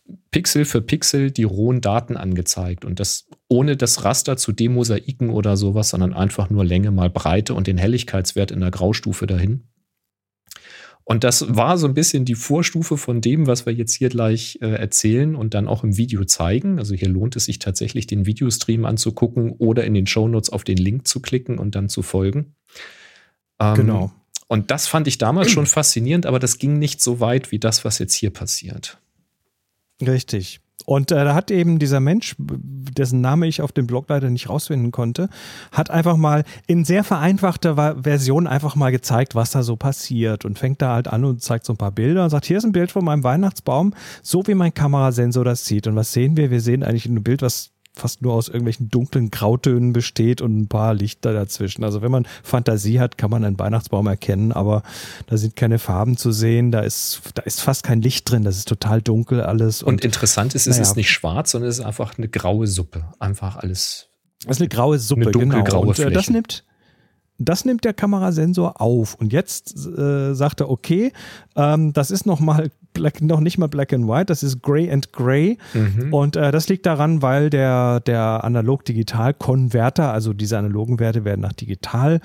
Pixel für Pixel die rohen Daten angezeigt und das ohne das Raster zu demosaiken oder sowas, sondern einfach nur Länge mal Breite und den Helligkeitswert in der Graustufe dahin. Und das war so ein bisschen die Vorstufe von dem, was wir jetzt hier gleich erzählen und dann auch im Video zeigen. Also hier lohnt es sich tatsächlich, den Videostream anzugucken oder in den Shownotes auf den Link zu klicken und dann zu folgen. Genau. Und das fand ich damals schon faszinierend, aber das ging nicht so weit wie das, was jetzt hier passiert. Richtig. Und da hat eben dieser Mensch, dessen Name ich auf dem Blog leider nicht rausfinden konnte, hat einfach mal in sehr vereinfachter Version einfach mal gezeigt, was da so passiert und fängt da halt an und zeigt so ein paar Bilder und sagt, hier ist ein Bild von meinem Weihnachtsbaum, so wie mein Kamerasensor das sieht. Und was sehen wir? Wir sehen eigentlich ein Bild, was fast nur aus irgendwelchen dunklen Grautönen besteht und ein paar Lichter dazwischen. Also wenn man Fantasie hat, kann man einen Weihnachtsbaum erkennen, aber da sind keine Farben zu sehen, da ist fast kein Licht drin, das ist total dunkel alles. Und interessant ist, es ist nicht schwarz, sondern es ist einfach eine graue Suppe. Einfach alles. Das ist eine graue Suppe, eine dunkelgraue Fläche. Das nimmt der Kamerasensor auf. Und jetzt sagt er, okay, das ist noch nicht mal Black and White, das ist Gray and Gray. Und das liegt daran, weil der Analog-Digital-Konverter, also diese analogen Werte werden nach digital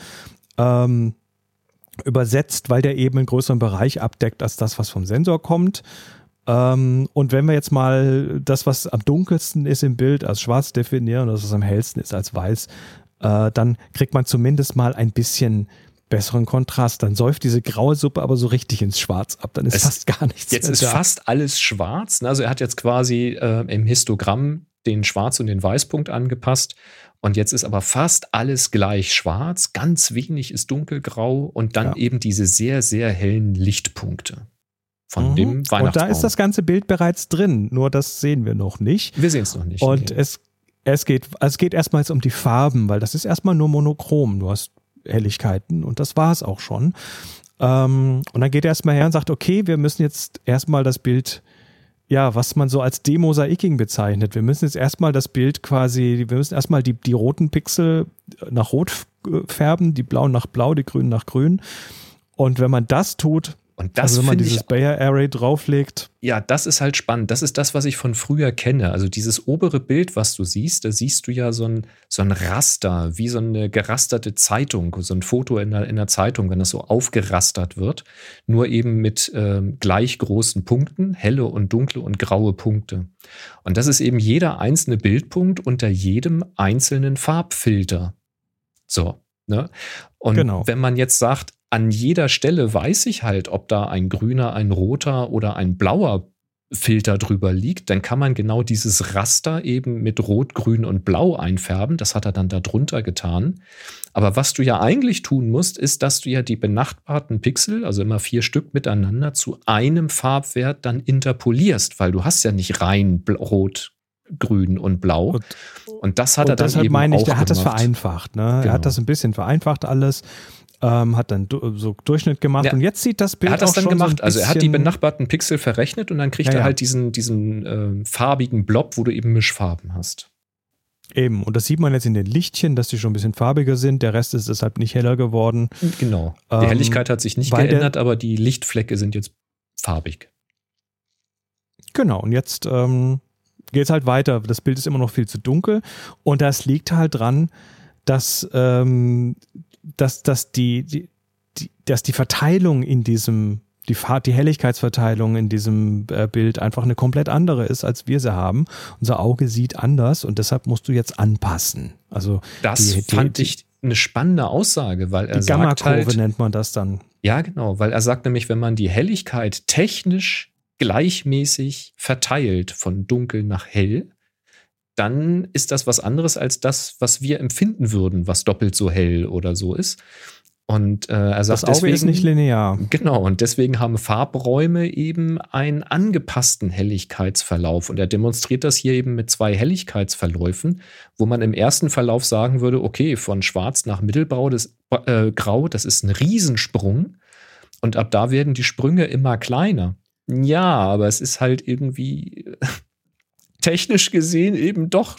übersetzt, weil der eben einen größeren Bereich abdeckt als das, was vom Sensor kommt. Und wenn wir jetzt mal das, was am dunkelsten ist im Bild, als schwarz definieren und das, was am hellsten ist, als weiß, dann kriegt man zumindest mal ein bisschen besseren Kontrast. Dann säuft diese graue Suppe aber so richtig ins Schwarz ab. Dann ist fast gar nichts mehr da. Jetzt ist fast alles schwarz. Also er hat jetzt quasi im Histogramm den Schwarz- und den Weißpunkt angepasst. Und jetzt ist aber fast alles gleich schwarz. Ganz wenig ist dunkelgrau und dann eben diese sehr, sehr hellen Lichtpunkte von dem Weihnachtsbaum. Und da ist das ganze Bild bereits drin. Nur das sehen wir noch nicht. Wir sehen es noch nicht. Und es geht erstmals um die Farben, weil das ist erstmal nur monochrom. Du hast Helligkeiten und das war es auch schon. Und dann geht er erstmal her und sagt, okay, wir müssen jetzt erstmal das Bild, ja, was man so als Demosaiking bezeichnet. Wir müssen jetzt erstmal das Bild quasi, wir müssen erstmal die roten Pixel nach rot färben, die blauen nach blau, die grünen nach grün. Und wenn man das tut, und das also wenn man dieses Bayer Array drauflegt. Ja, das ist halt spannend. Das ist das, was ich von früher kenne. Also dieses obere Bild, was du siehst, da siehst du ja so ein Raster, wie so eine gerasterte Zeitung, so ein Foto in der Zeitung, wenn das so aufgerastert wird. Nur eben mit gleich großen Punkten, helle und dunkle und graue Punkte. Und das ist eben jeder einzelne Bildpunkt unter jedem einzelnen Farbfilter. So, ne? Und wenn man jetzt sagt, an jeder Stelle weiß ich halt, ob da ein grüner, ein roter oder ein blauer Filter drüber liegt, dann kann man genau dieses Raster eben mit Rot, Grün und Blau einfärben. Das hat er dann da drunter getan. Aber was du ja eigentlich tun musst, ist, dass du ja die benachbarten Pixel, also immer 4 Stück miteinander, zu einem Farbwert dann interpolierst, weil du hast ja nicht rein Rot, Grün und Blau. Und das hat er dann eben auch gemacht. Der hat das vereinfacht. Ne? Genau. Er hat das ein bisschen vereinfacht alles. Hat dann so Durchschnitt gemacht und jetzt sieht das Bild er hat das auch dann schon gemacht. So also er hat die benachbarten Pixel verrechnet und dann kriegt er halt diesen farbigen Blob, wo du eben Mischfarben hast. Eben, und das sieht man jetzt in den Lichtchen, dass die schon ein bisschen farbiger sind. Der Rest ist deshalb nicht heller geworden. Genau. Die Helligkeit hat sich nicht geändert, aber die Lichtflecke sind jetzt farbig. Genau, und jetzt geht es halt weiter. Das Bild ist immer noch viel zu dunkel und das liegt halt dran, dass die Verteilung in diesem, die Helligkeitsverteilung in diesem Bild einfach eine komplett andere ist, als wir sie haben. Unser Auge sieht anders und deshalb musst du jetzt anpassen. Also das fand ich eine spannende Aussage, weil er sagt halt, Gamma-Kurve nennt man das dann. Ja, genau, weil er sagt nämlich, wenn man die Helligkeit technisch gleichmäßig verteilt von dunkel nach hell, dann ist das was anderes als das, was wir empfinden würden, was doppelt so hell oder so ist. Und er sagt, das Auge deswegen, ist nicht linear. Genau, und deswegen haben Farbräume eben einen angepassten Helligkeitsverlauf. Und er demonstriert das hier eben mit 2 Helligkeitsverläufen, wo man im ersten Verlauf sagen würde, okay, von schwarz nach mittelgrau, grau, das ist ein Riesensprung. Und ab da werden die Sprünge immer kleiner. Ja, aber es ist halt irgendwie technisch gesehen eben doch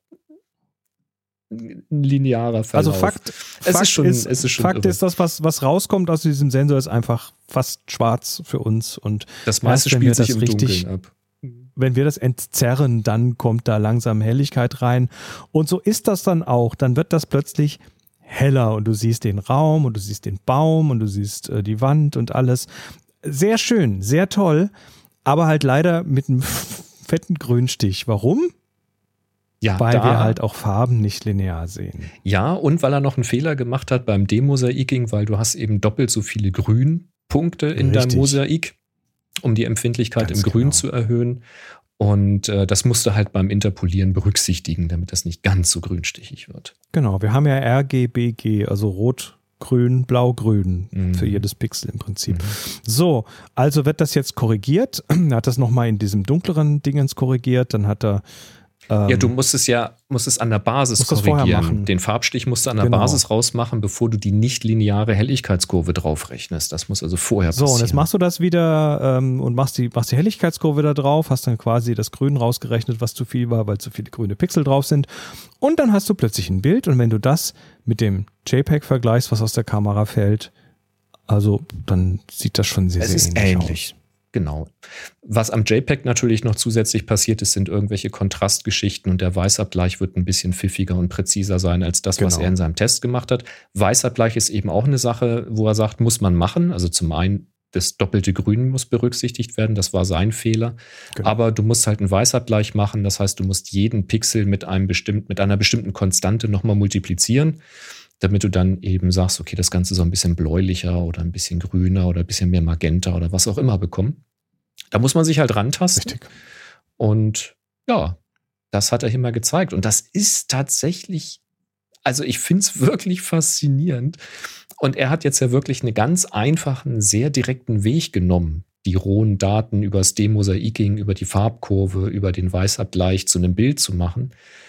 ein linearer Verlauf. Also Fakt ist, das, was rauskommt aus diesem Sensor, ist einfach fast schwarz für uns. Und das meiste spielt sich im Dunkeln ab. wenn wir das entzerren, dann kommt da langsam Helligkeit rein. Und so ist das dann auch. Dann wird das plötzlich heller und du siehst den Raum und du siehst den Baum und du siehst die Wand und alles. Sehr schön, sehr toll, aber halt leider mit einem fetten Grünstich. Warum? Ja, weil wir halt auch Farben nicht linear sehen. Ja, und weil er noch einen Fehler gemacht hat beim Demosaiking, weil du hast eben doppelt so viele Grünpunkte in deinem Mosaik, um die Empfindlichkeit im Grün zu erhöhen. Und das musst du halt beim Interpolieren berücksichtigen, damit das nicht ganz so grünstichig wird. Genau, wir haben ja RGBG, also Rot, Grün, Blau, Grün für jedes Pixel im Prinzip. So, also wird das jetzt korrigiert. Er hat das nochmal in diesem dunkleren Dingens korrigiert, dann hat er ja, du musst es an der Basis korrigieren. Den Farbstich musst du an der Basis rausmachen, bevor du die nicht-lineare Helligkeitskurve draufrechnest. Das muss also vorher passieren. So, und jetzt machst du das wieder und machst die Helligkeitskurve da drauf, hast dann quasi das Grün rausgerechnet, was zu viel war, weil zu viele grüne Pixel drauf sind. Und dann hast du plötzlich ein Bild und wenn du das mit dem JPEG vergleichst, was aus der Kamera fällt, also dann sieht das schon sehr ähnlich aus. Genau. Was am JPEG natürlich noch zusätzlich passiert ist, sind irgendwelche Kontrastgeschichten und der Weißabgleich wird ein bisschen pfiffiger und präziser sein als das, was er in seinem Test gemacht hat. Weißabgleich ist eben auch eine Sache, wo er sagt, muss man machen. Also zum einen, das doppelte Grün muss berücksichtigt werden, das war sein Fehler. Genau. Aber du musst halt einen Weißabgleich machen, das heißt, du musst jeden Pixel mit einer bestimmten Konstante nochmal multiplizieren, damit du dann eben sagst, okay, das Ganze soll ein bisschen bläulicher oder ein bisschen grüner oder ein bisschen mehr Magenta oder was auch immer bekommen. Da muss man sich halt rantasten. Richtig. Und ja, das hat er hier mal gezeigt. Und das ist tatsächlich, also ich finde es wirklich faszinierend. Und er hat jetzt ja wirklich einen ganz einfachen, sehr direkten Weg genommen, die rohen Daten über das Demosaiking, über die Farbkurve, über den Weißabgleich zu einem Bild zu machen.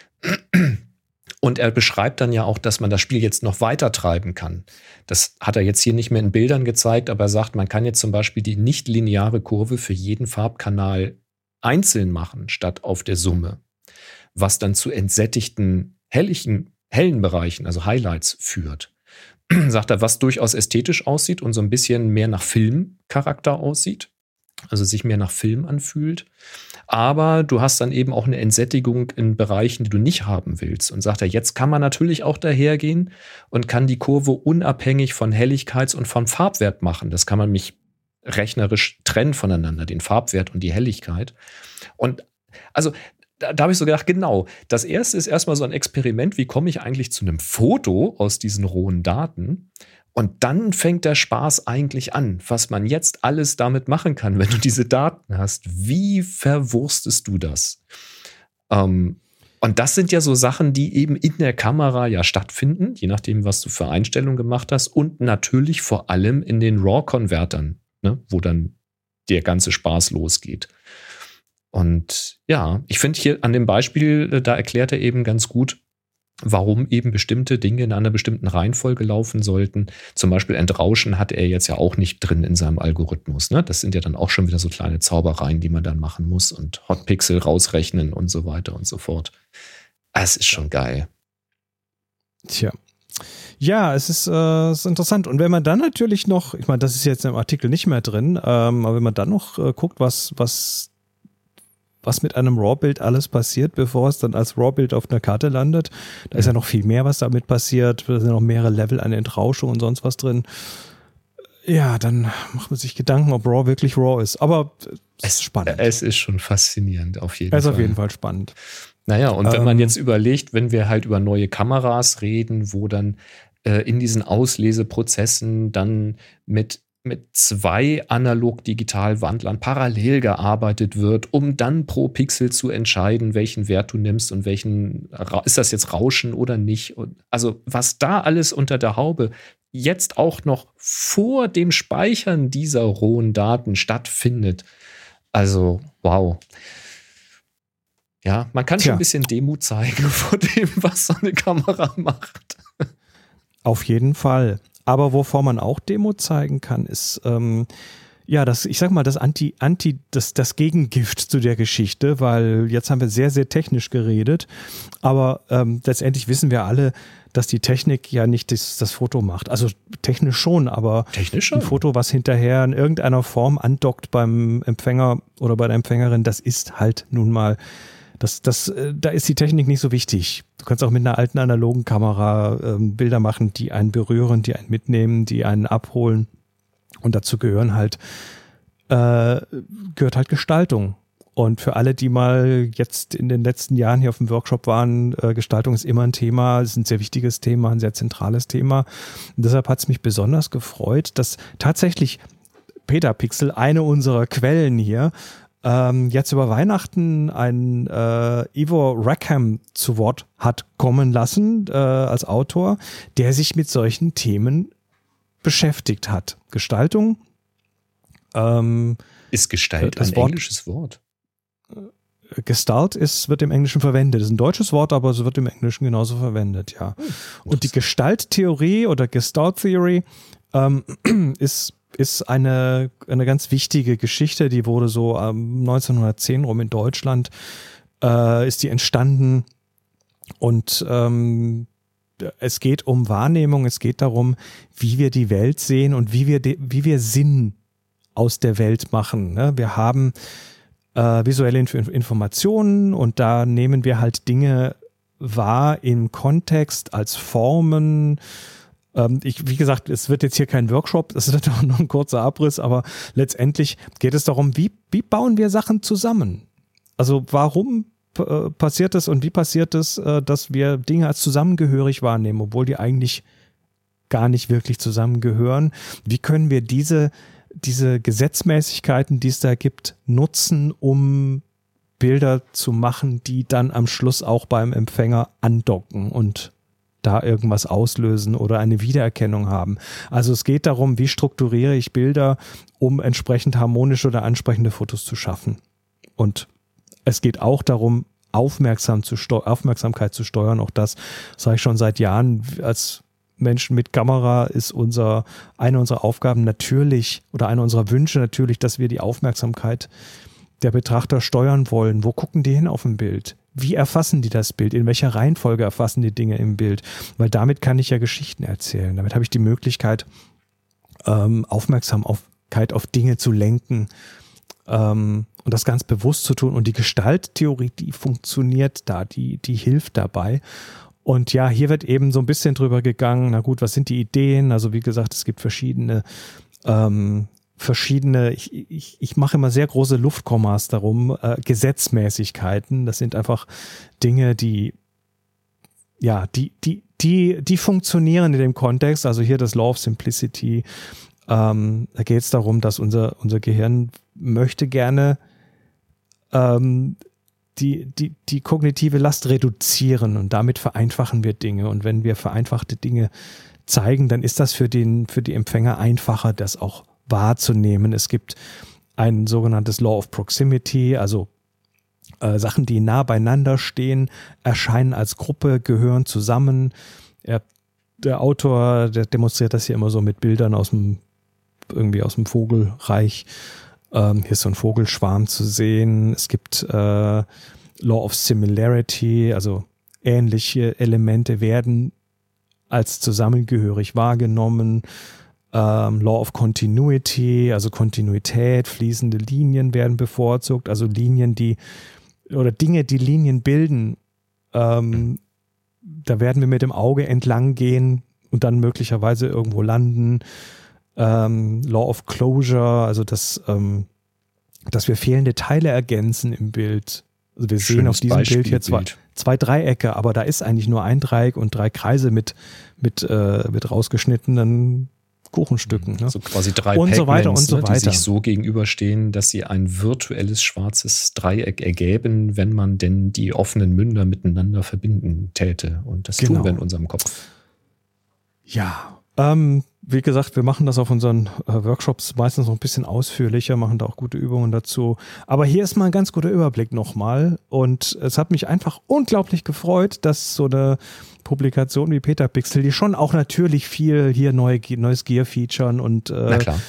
Und er beschreibt dann ja auch, dass man das Spiel jetzt noch weiter treiben kann. Das hat er jetzt hier nicht mehr in Bildern gezeigt, aber er sagt, man kann jetzt zum Beispiel die nicht-lineare Kurve für jeden Farbkanal einzeln machen, statt auf der Summe. Was dann zu entsättigten, hellen Bereichen, also Highlights, führt. Sagt er, was durchaus ästhetisch aussieht und so ein bisschen mehr nach Filmcharakter aussieht. Also sich mehr nach Film anfühlt. Aber du hast dann eben auch eine Entsättigung in Bereichen, die du nicht haben willst. Und sagt er, jetzt kann man natürlich auch dahergehen und kann die Kurve unabhängig von Helligkeits- und von Farbwert machen. Das kann man mich rechnerisch trennen voneinander, den Farbwert und die Helligkeit. Und also da habe ich so gedacht, genau, das erste ist erstmal so ein Experiment, wie komme ich eigentlich zu einem Foto aus diesen rohen Daten? Und dann fängt der Spaß eigentlich an, was man jetzt alles damit machen kann, wenn du diese Daten hast. Wie verwurstest du das? Und das sind ja so Sachen, die eben in der Kamera ja stattfinden, je nachdem, was du für Einstellungen gemacht hast. Und natürlich vor allem in den RAW-Konvertern, ne, wo dann der ganze Spaß losgeht. Und ja, ich finde hier an dem Beispiel, da erklärt er eben ganz gut, warum eben bestimmte Dinge in einer bestimmten Reihenfolge laufen sollten. Zum Beispiel Entrauschen hat er jetzt ja auch nicht drin in seinem Algorithmus. Ne? Das sind ja dann auch schon wieder so kleine Zaubereien, die man dann machen muss und Hotpixel rausrechnen und so weiter und so fort. Es ist schon geil. Tja. Ja, es ist interessant. Und wenn man dann natürlich noch, ich meine, das ist jetzt im Artikel nicht mehr drin, aber wenn man dann noch guckt, was mit einem RAW-Bild alles passiert, bevor es dann als RAW-Bild auf einer Karte landet. Da ist ja noch viel mehr, was damit passiert. Da sind noch mehrere Level an Entrauschung und sonst was drin. Ja, dann macht man sich Gedanken, ob RAW wirklich RAW ist. Aber es ist spannend. Es ist schon faszinierend, auf jeden Fall. Es ist auf jeden Fall spannend. Naja, und wenn man jetzt überlegt, wenn wir halt über neue Kameras reden, wo dann in diesen Ausleseprozessen dann mit 2 Analog-Digital-Wandlern parallel gearbeitet wird, um dann pro Pixel zu entscheiden, welchen Wert du nimmst und welchen, ist das jetzt Rauschen oder nicht? Und also was da alles unter der Haube jetzt auch noch vor dem Speichern dieser rohen Daten stattfindet. Also, wow. Ja, man kann schon ein bisschen Demut zeigen vor dem, was so eine Kamera macht. Auf jeden Fall. Aber wovor man auch Demo zeigen kann, ist, ich sag mal, das das Gegengift zu der Geschichte, weil jetzt haben wir sehr, sehr technisch geredet, aber letztendlich wissen wir alle, dass die Technik ja nicht das Foto macht. Also technisch schon, aber ein Foto, was hinterher in irgendeiner Form andockt beim Empfänger oder bei der Empfängerin, das ist halt nun mal, da ist die Technik nicht so wichtig. Du kannst auch mit einer alten analogen Kamera Bilder machen, die einen berühren, die einen mitnehmen, die einen abholen. Und dazu gehört halt Gestaltung. Und für alle, die mal jetzt in den letzten Jahren hier auf dem Workshop waren, Gestaltung ist immer ein Thema, ist ein sehr wichtiges Thema, ein sehr zentrales Thema. Und deshalb hat es mich besonders gefreut, dass tatsächlich Petapixel, eine unserer Quellen hier, jetzt über Weihnachten ein Ivo Rackham zu Wort hat kommen lassen als Autor, der sich mit solchen Themen beschäftigt hat. Gestaltung. Ist Gestalt ein englisches Wort? Gestalt wird im Englischen verwendet. Das ist ein deutsches Wort, aber es wird im Englischen genauso verwendet, ja. Und die Gestalttheorie oder Gestalt Theory ist eine ganz wichtige Geschichte, die wurde so 1910 rum in Deutschland ist die entstanden und es geht um Wahrnehmung, es geht darum, wie wir die Welt sehen und wie wir Sinn aus der Welt machen. Ne? Wir haben visuelle Informationen und da nehmen wir halt Dinge wahr im Kontext als Formen. Wie gesagt, es wird jetzt hier kein Workshop, es wird auch noch ein kurzer Abriss, aber letztendlich geht es darum, wie bauen wir Sachen zusammen? Also warum passiert es und wie passiert es, dass wir Dinge als zusammengehörig wahrnehmen, obwohl die eigentlich gar nicht wirklich zusammengehören? Wie können wir diese Gesetzmäßigkeiten, die es da gibt, nutzen, um Bilder zu machen, die dann am Schluss auch beim Empfänger andocken und da irgendwas auslösen oder eine Wiedererkennung haben. Also es geht darum, wie strukturiere ich Bilder, um entsprechend harmonische oder ansprechende Fotos zu schaffen. Und es geht auch darum, Aufmerksamkeit zu steuern. Auch das sage ich schon seit Jahren. Als Menschen mit Kamera ist eine unserer Aufgaben natürlich oder einer unserer Wünsche natürlich, dass wir die Aufmerksamkeit der Betrachter steuern wollen. Wo gucken die hin auf dem Bild? Wie erfassen die das Bild? In welcher Reihenfolge erfassen die Dinge im Bild? Weil damit kann ich ja Geschichten erzählen. Damit habe ich die Möglichkeit, Aufmerksamkeit auf Dinge zu lenken und das ganz bewusst zu tun. Und die Gestalttheorie, die funktioniert da, die hilft dabei. Und ja, hier wird eben so ein bisschen drüber gegangen, na gut, was sind die Ideen? Also wie gesagt, es gibt verschiedene, ich mache immer sehr große Luftkommas darum, Gesetzmäßigkeiten, das sind einfach Dinge, die funktionieren in dem Kontext, also hier das Law of Simplicity, da geht es darum, dass unser Gehirn möchte gerne die kognitive Last reduzieren und damit vereinfachen wir Dinge. Und wenn wir vereinfachte Dinge zeigen, dann ist das für die Empfänger einfacher, das auch wahrzunehmen. Es gibt ein sogenanntes Law of Proximity, also Sachen, die nah beieinander stehen, erscheinen als Gruppe, gehören zusammen. Der Autor, der demonstriert das hier immer so mit Bildern aus dem Vogelreich. Hier ist so ein Vogelschwarm zu sehen. Es gibt Law of Similarity, also ähnliche Elemente werden als zusammengehörig wahrgenommen. Law of Continuity, also Kontinuität, fließende Linien werden bevorzugt, also Dinge, die Linien bilden. Da werden wir mit dem Auge entlang gehen und dann möglicherweise irgendwo landen. Law of Closure, also dass wir fehlende Teile ergänzen im Bild. Also wir sehen auf diesem Bild hier zwei Dreiecke, aber da ist eigentlich nur ein Dreieck und 3 Kreise mit rausgeschnittenen Kuchenstücken. Ne? Also quasi 3 und so weiter und so weiter, die sich so gegenüberstehen, dass sie ein virtuelles schwarzes Dreieck ergäben, wenn man denn die offenen Münder miteinander verbinden täte. Und das tun wir in unserem Kopf. Ja, wie gesagt, wir machen das auf unseren Workshops meistens noch ein bisschen ausführlicher, machen da auch gute Übungen dazu. Aber hier ist mal ein ganz guter Überblick nochmal. Und es hat mich einfach unglaublich gefreut, dass so eine Publikation wie Petapixel, die schon auch natürlich viel hier neues Gear featuren und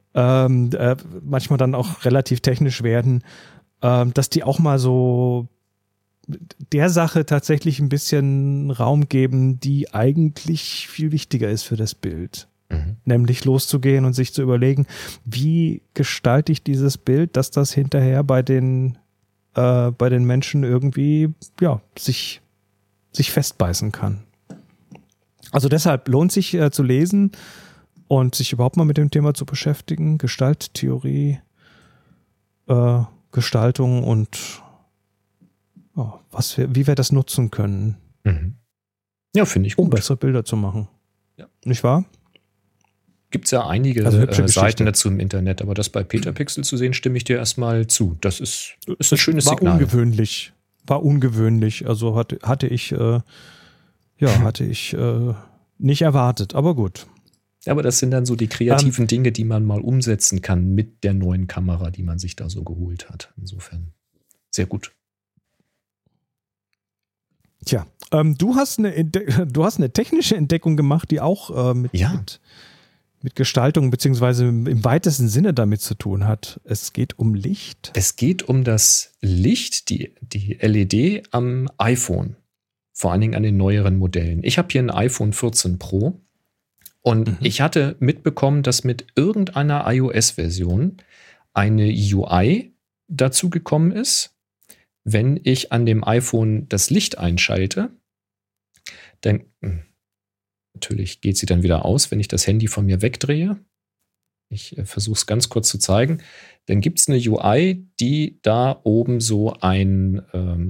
manchmal dann auch relativ technisch werden, dass die auch mal so der Sache tatsächlich ein bisschen Raum geben, die eigentlich viel wichtiger ist für das Bild. Nämlich loszugehen und sich zu überlegen, wie gestalte ich dieses Bild, dass das hinterher bei den Menschen irgendwie sich festbeißen kann. Also deshalb lohnt sich zu lesen und sich überhaupt mal mit dem Thema zu beschäftigen. Gestalttheorie, Gestaltung und wie wir das nutzen können. Ja, finde ich gut. Um bessere Bilder zu machen. Ja. Nicht wahr? Gibt es ja einige Seiten dazu im Internet, aber das bei Petapixel zu sehen, stimme ich dir erstmal zu. Das ist ein schönes Signal. War ungewöhnlich. Also hatte ich nicht erwartet, aber gut. Aber das sind dann so die kreativen Dinge, die man mal umsetzen kann mit der neuen Kamera, die man sich da so geholt hat. Insofern sehr gut. Tja, du hast eine technische Entdeckung gemacht, die auch mit Gestaltung beziehungsweise im weitesten Sinne damit zu tun hat. Es geht um Licht. Es geht um das Licht, die LED am iPhone. Vor allen Dingen an den neueren Modellen. Ich habe hier ein iPhone 14 Pro und ich hatte mitbekommen, dass mit irgendeiner iOS-Version eine UI dazu gekommen ist. Wenn ich an dem iPhone das Licht einschalte, dann natürlich geht sie dann wieder aus, wenn ich das Handy von mir wegdrehe. Ich versuche es ganz kurz zu zeigen. Dann gibt es eine UI, die da oben so ein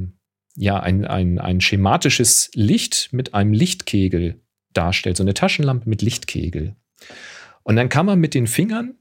schematisches Licht mit einem Lichtkegel darstellt. So eine Taschenlampe mit Lichtkegel. Und dann kann man mit den Fingern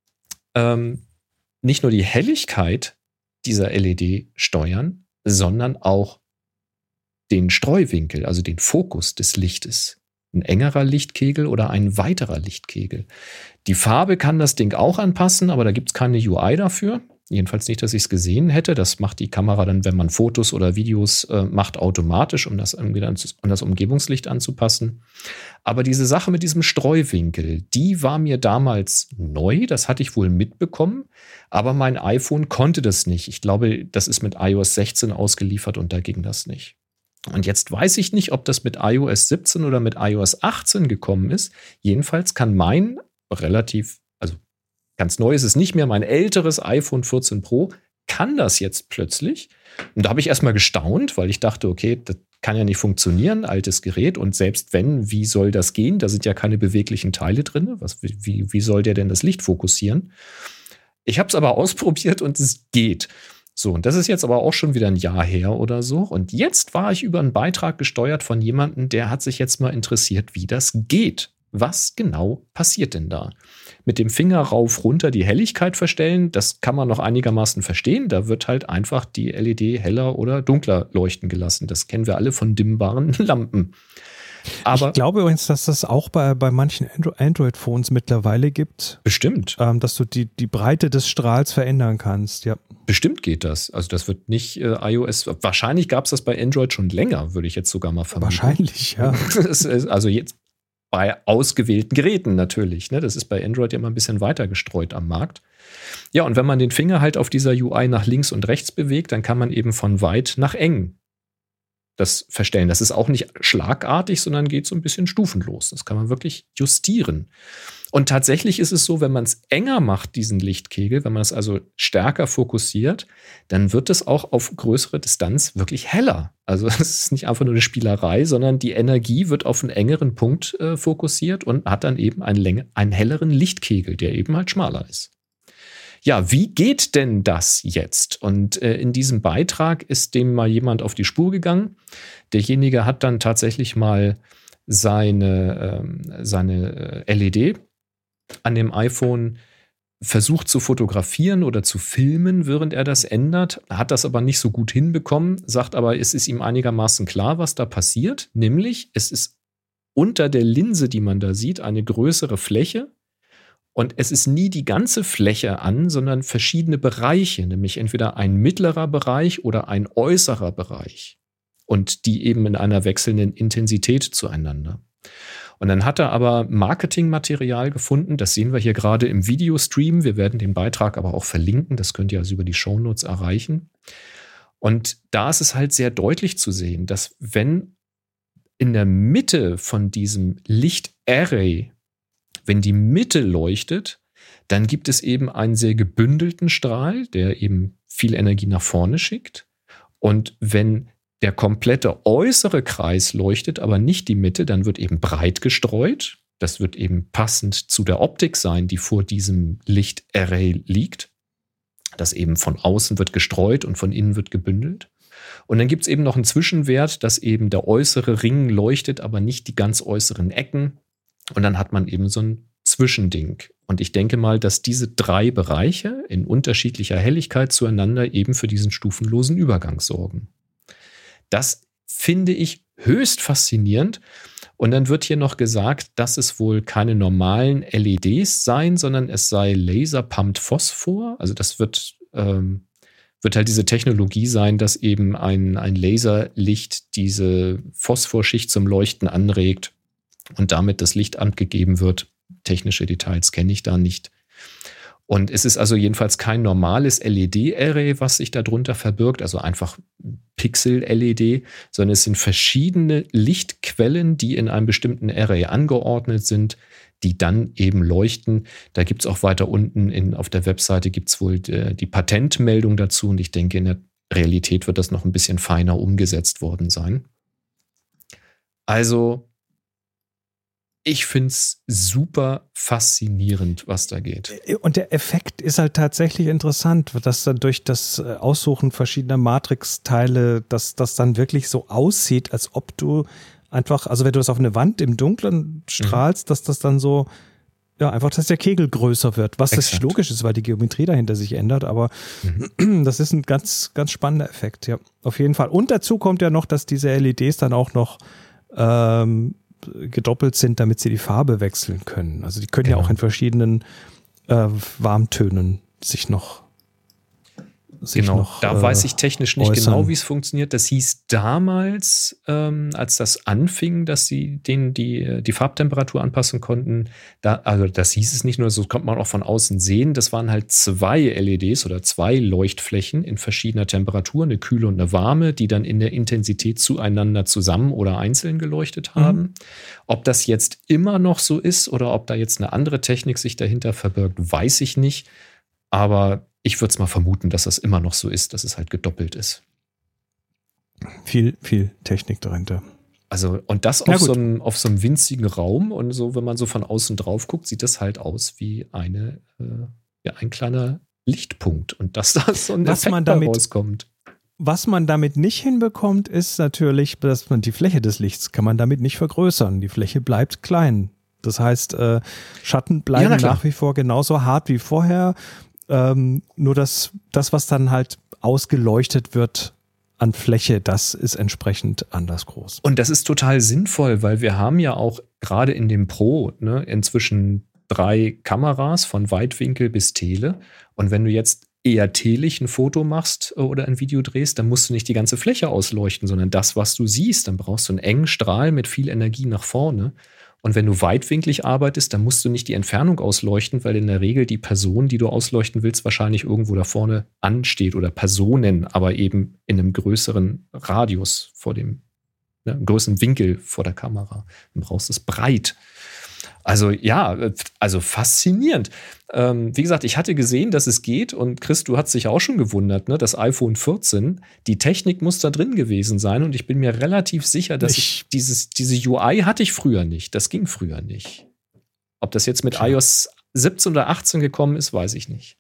nicht nur die Helligkeit dieser LED steuern, sondern auch den Streuwinkel, also den Fokus des Lichtes. Ein engerer Lichtkegel oder ein weiterer Lichtkegel. Die Farbe kann das Ding auch anpassen, aber da gibt es keine UI dafür. Jedenfalls nicht, dass ich es gesehen hätte. Das macht die Kamera dann, wenn man Fotos oder Videos macht, automatisch, um das Umgebungslicht anzupassen. Aber diese Sache mit diesem Streuwinkel, die war mir damals neu. Das hatte ich wohl mitbekommen. Aber mein iPhone konnte das nicht. Ich glaube, das ist mit iOS 16 ausgeliefert und da ging das nicht. Und jetzt weiß ich nicht, ob das mit iOS 17 oder mit iOS 18 gekommen ist. Jedenfalls kann mein ganz neu ist es nicht mehr, mein älteres iPhone 14 Pro kann das jetzt plötzlich. Und da habe ich erstmal gestaunt, weil ich dachte, okay, das kann ja nicht funktionieren, altes Gerät. Und selbst wenn, wie soll das gehen? Da sind ja keine beweglichen Teile drin. Wie soll der denn das Licht fokussieren? Ich habe es aber ausprobiert und es geht. So, und das ist jetzt aber auch schon wieder ein Jahr her oder so. Und jetzt war ich über einen Beitrag gesteuert von jemandem, der hat sich jetzt mal interessiert, wie das geht. Was genau passiert denn da? Mit dem Finger rauf, runter die Helligkeit verstellen, das kann man noch einigermaßen verstehen. Da wird halt einfach die LED heller oder dunkler leuchten gelassen. Das kennen wir alle von dimmbaren Lampen. Aber ich glaube übrigens, dass das auch bei manchen Android-Phones mittlerweile gibt. Bestimmt. Dass du die Breite des Strahls verändern kannst, ja. Bestimmt geht das. Also das wird nicht iOS, wahrscheinlich gab es das bei Android schon länger, würde ich jetzt sogar mal vermuten. Wahrscheinlich, ja. Also jetzt bei ausgewählten Geräten natürlich. Ne? Das ist bei Android ja immer ein bisschen weiter gestreut am Markt. Ja, und wenn man den Finger halt auf dieser UI nach links und rechts bewegt, dann kann man eben von weit nach eng das verstellen. Das ist auch nicht schlagartig, sondern geht so ein bisschen stufenlos. Das kann man wirklich justieren. Und tatsächlich ist es so, wenn man es enger macht, diesen Lichtkegel, wenn man es also stärker fokussiert, dann wird es auch auf größere Distanz wirklich heller. Also es ist nicht einfach nur eine Spielerei, sondern die Energie wird auf einen engeren Punkt fokussiert und hat dann eben einen helleren Lichtkegel, der eben halt schmaler ist. Ja, wie geht denn das jetzt? Und in diesem Beitrag ist dem mal jemand auf die Spur gegangen. Derjenige hat dann tatsächlich mal seine LED an dem iPhone versucht zu fotografieren oder zu filmen, während er das ändert, hat das aber nicht so gut hinbekommen, sagt aber, es ist ihm einigermaßen klar, was da passiert, nämlich es ist unter der Linse, die man da sieht, eine größere Fläche und es ist nie die ganze Fläche an, sondern verschiedene Bereiche, nämlich entweder ein mittlerer Bereich oder ein äußerer Bereich und die eben in einer wechselnden Intensität zueinander. Und dann hat er aber Marketingmaterial gefunden, das sehen wir hier gerade im Videostream. Wir werden den Beitrag aber auch verlinken, das könnt ihr also über die Shownotes erreichen. Und da ist es halt sehr deutlich zu sehen, dass wenn in der Mitte von diesem Lichtarray, wenn die Mitte leuchtet, dann gibt es eben einen sehr gebündelten Strahl, der eben viel Energie nach vorne schickt. Und wenn der komplette äußere Kreis leuchtet, aber nicht die Mitte, dann wird eben breit gestreut. Das wird eben passend zu der Optik sein, die vor diesem Lichtarray liegt. Das eben von außen wird gestreut und von innen wird gebündelt. Und dann gibt es eben noch einen Zwischenwert, dass eben der äußere Ring leuchtet, aber nicht die ganz äußeren Ecken. Und dann hat man eben so ein Zwischending. Und ich denke mal, dass diese 3 Bereiche in unterschiedlicher Helligkeit zueinander eben für diesen stufenlosen Übergang sorgen. Das finde ich höchst faszinierend. Und dann wird hier noch gesagt, dass es wohl keine normalen LEDs seien, sondern es sei Laser-Pumped Phosphor. Also das wird halt diese Technologie sein, dass eben ein Laserlicht diese Phosphorschicht zum Leuchten anregt und damit das Licht angegeben wird. Technische Details kenne ich da nicht. Und es ist also jedenfalls kein normales LED-Array, was sich darunter verbirgt, also einfach Pixel-LED, sondern es sind verschiedene Lichtquellen, die in einem bestimmten Array angeordnet sind, die dann eben leuchten. Da gibt es auch weiter unten auf der Webseite gibt es wohl die Patentmeldung dazu und ich denke, in der Realität wird das noch ein bisschen feiner umgesetzt worden sein. Also ich finde es super faszinierend, was da geht. Und der Effekt ist halt tatsächlich interessant, dass dann durch das Aussuchen verschiedener Matrix-Teile, dass das dann wirklich so aussieht, als ob du einfach, also wenn du das auf eine Wand im Dunkeln strahlst, dass das dann so, ja, einfach, dass der Kegel größer wird, was das logisch ist, weil die Geometrie dahinter sich ändert, aber das ist ein ganz, ganz spannender Effekt, ja, auf jeden Fall. Und dazu kommt ja noch, dass diese LEDs dann auch noch gedoppelt sind, damit sie die Farbe wechseln können. Also die können ja auch in verschiedenen Warmtönen sich noch da weiß ich technisch nicht genau, wie es funktioniert. Das hieß damals, als das anfing, dass sie die Farbtemperatur anpassen konnten, also das hieß es nicht nur, so konnte man auch von außen sehen, das waren halt 2 LEDs oder 2 Leuchtflächen in verschiedener Temperatur, eine kühle und eine warme, die dann in der Intensität zueinander zusammen oder einzeln geleuchtet haben. Ob das jetzt immer noch so ist oder ob da jetzt eine andere Technik sich dahinter verbirgt, weiß ich nicht. Aber ich würde es mal vermuten, dass das immer noch so ist, dass es halt gedoppelt ist. Viel, viel Technik dahinter. Also, und das auf so einem winzigen Raum und so, wenn man so von außen drauf guckt, sieht das halt aus wie ein kleiner Lichtpunkt. Und dass da so ein Effekt rauskommt. Was man damit nicht hinbekommt, ist natürlich, dass man die Fläche des Lichts kann man damit nicht vergrößern. Die Fläche bleibt klein. Das heißt, Schatten bleiben nach wie vor genauso hart wie vorher. Nur das, was dann halt ausgeleuchtet wird an Fläche, das ist entsprechend anders groß. Und das ist total sinnvoll, weil wir haben ja auch gerade in dem Pro inzwischen 3 Kameras von Weitwinkel bis Tele. Und wenn du jetzt eher telig ein Foto machst oder ein Video drehst, dann musst du nicht die ganze Fläche ausleuchten, sondern das, was du siehst. Dann brauchst du einen engen Strahl mit viel Energie nach vorne. Und wenn du weitwinklig arbeitest, dann musst du nicht die Entfernung ausleuchten, weil in der Regel die Person, die du ausleuchten willst, wahrscheinlich irgendwo da vorne ansteht oder Personen, aber eben in einem größeren Radius einem größeren Winkel vor der Kamera. Dann brauchst du es breit. Also ja, also faszinierend. Wie gesagt, ich hatte gesehen, dass es geht und Chris, du hast dich auch schon gewundert, ne? Das iPhone 14, die Technik muss da drin gewesen sein und ich bin mir relativ sicher, dass diese UI hatte ich früher nicht. Das ging früher nicht. Ob das jetzt mit iOS 17 oder 18 gekommen ist, weiß ich nicht.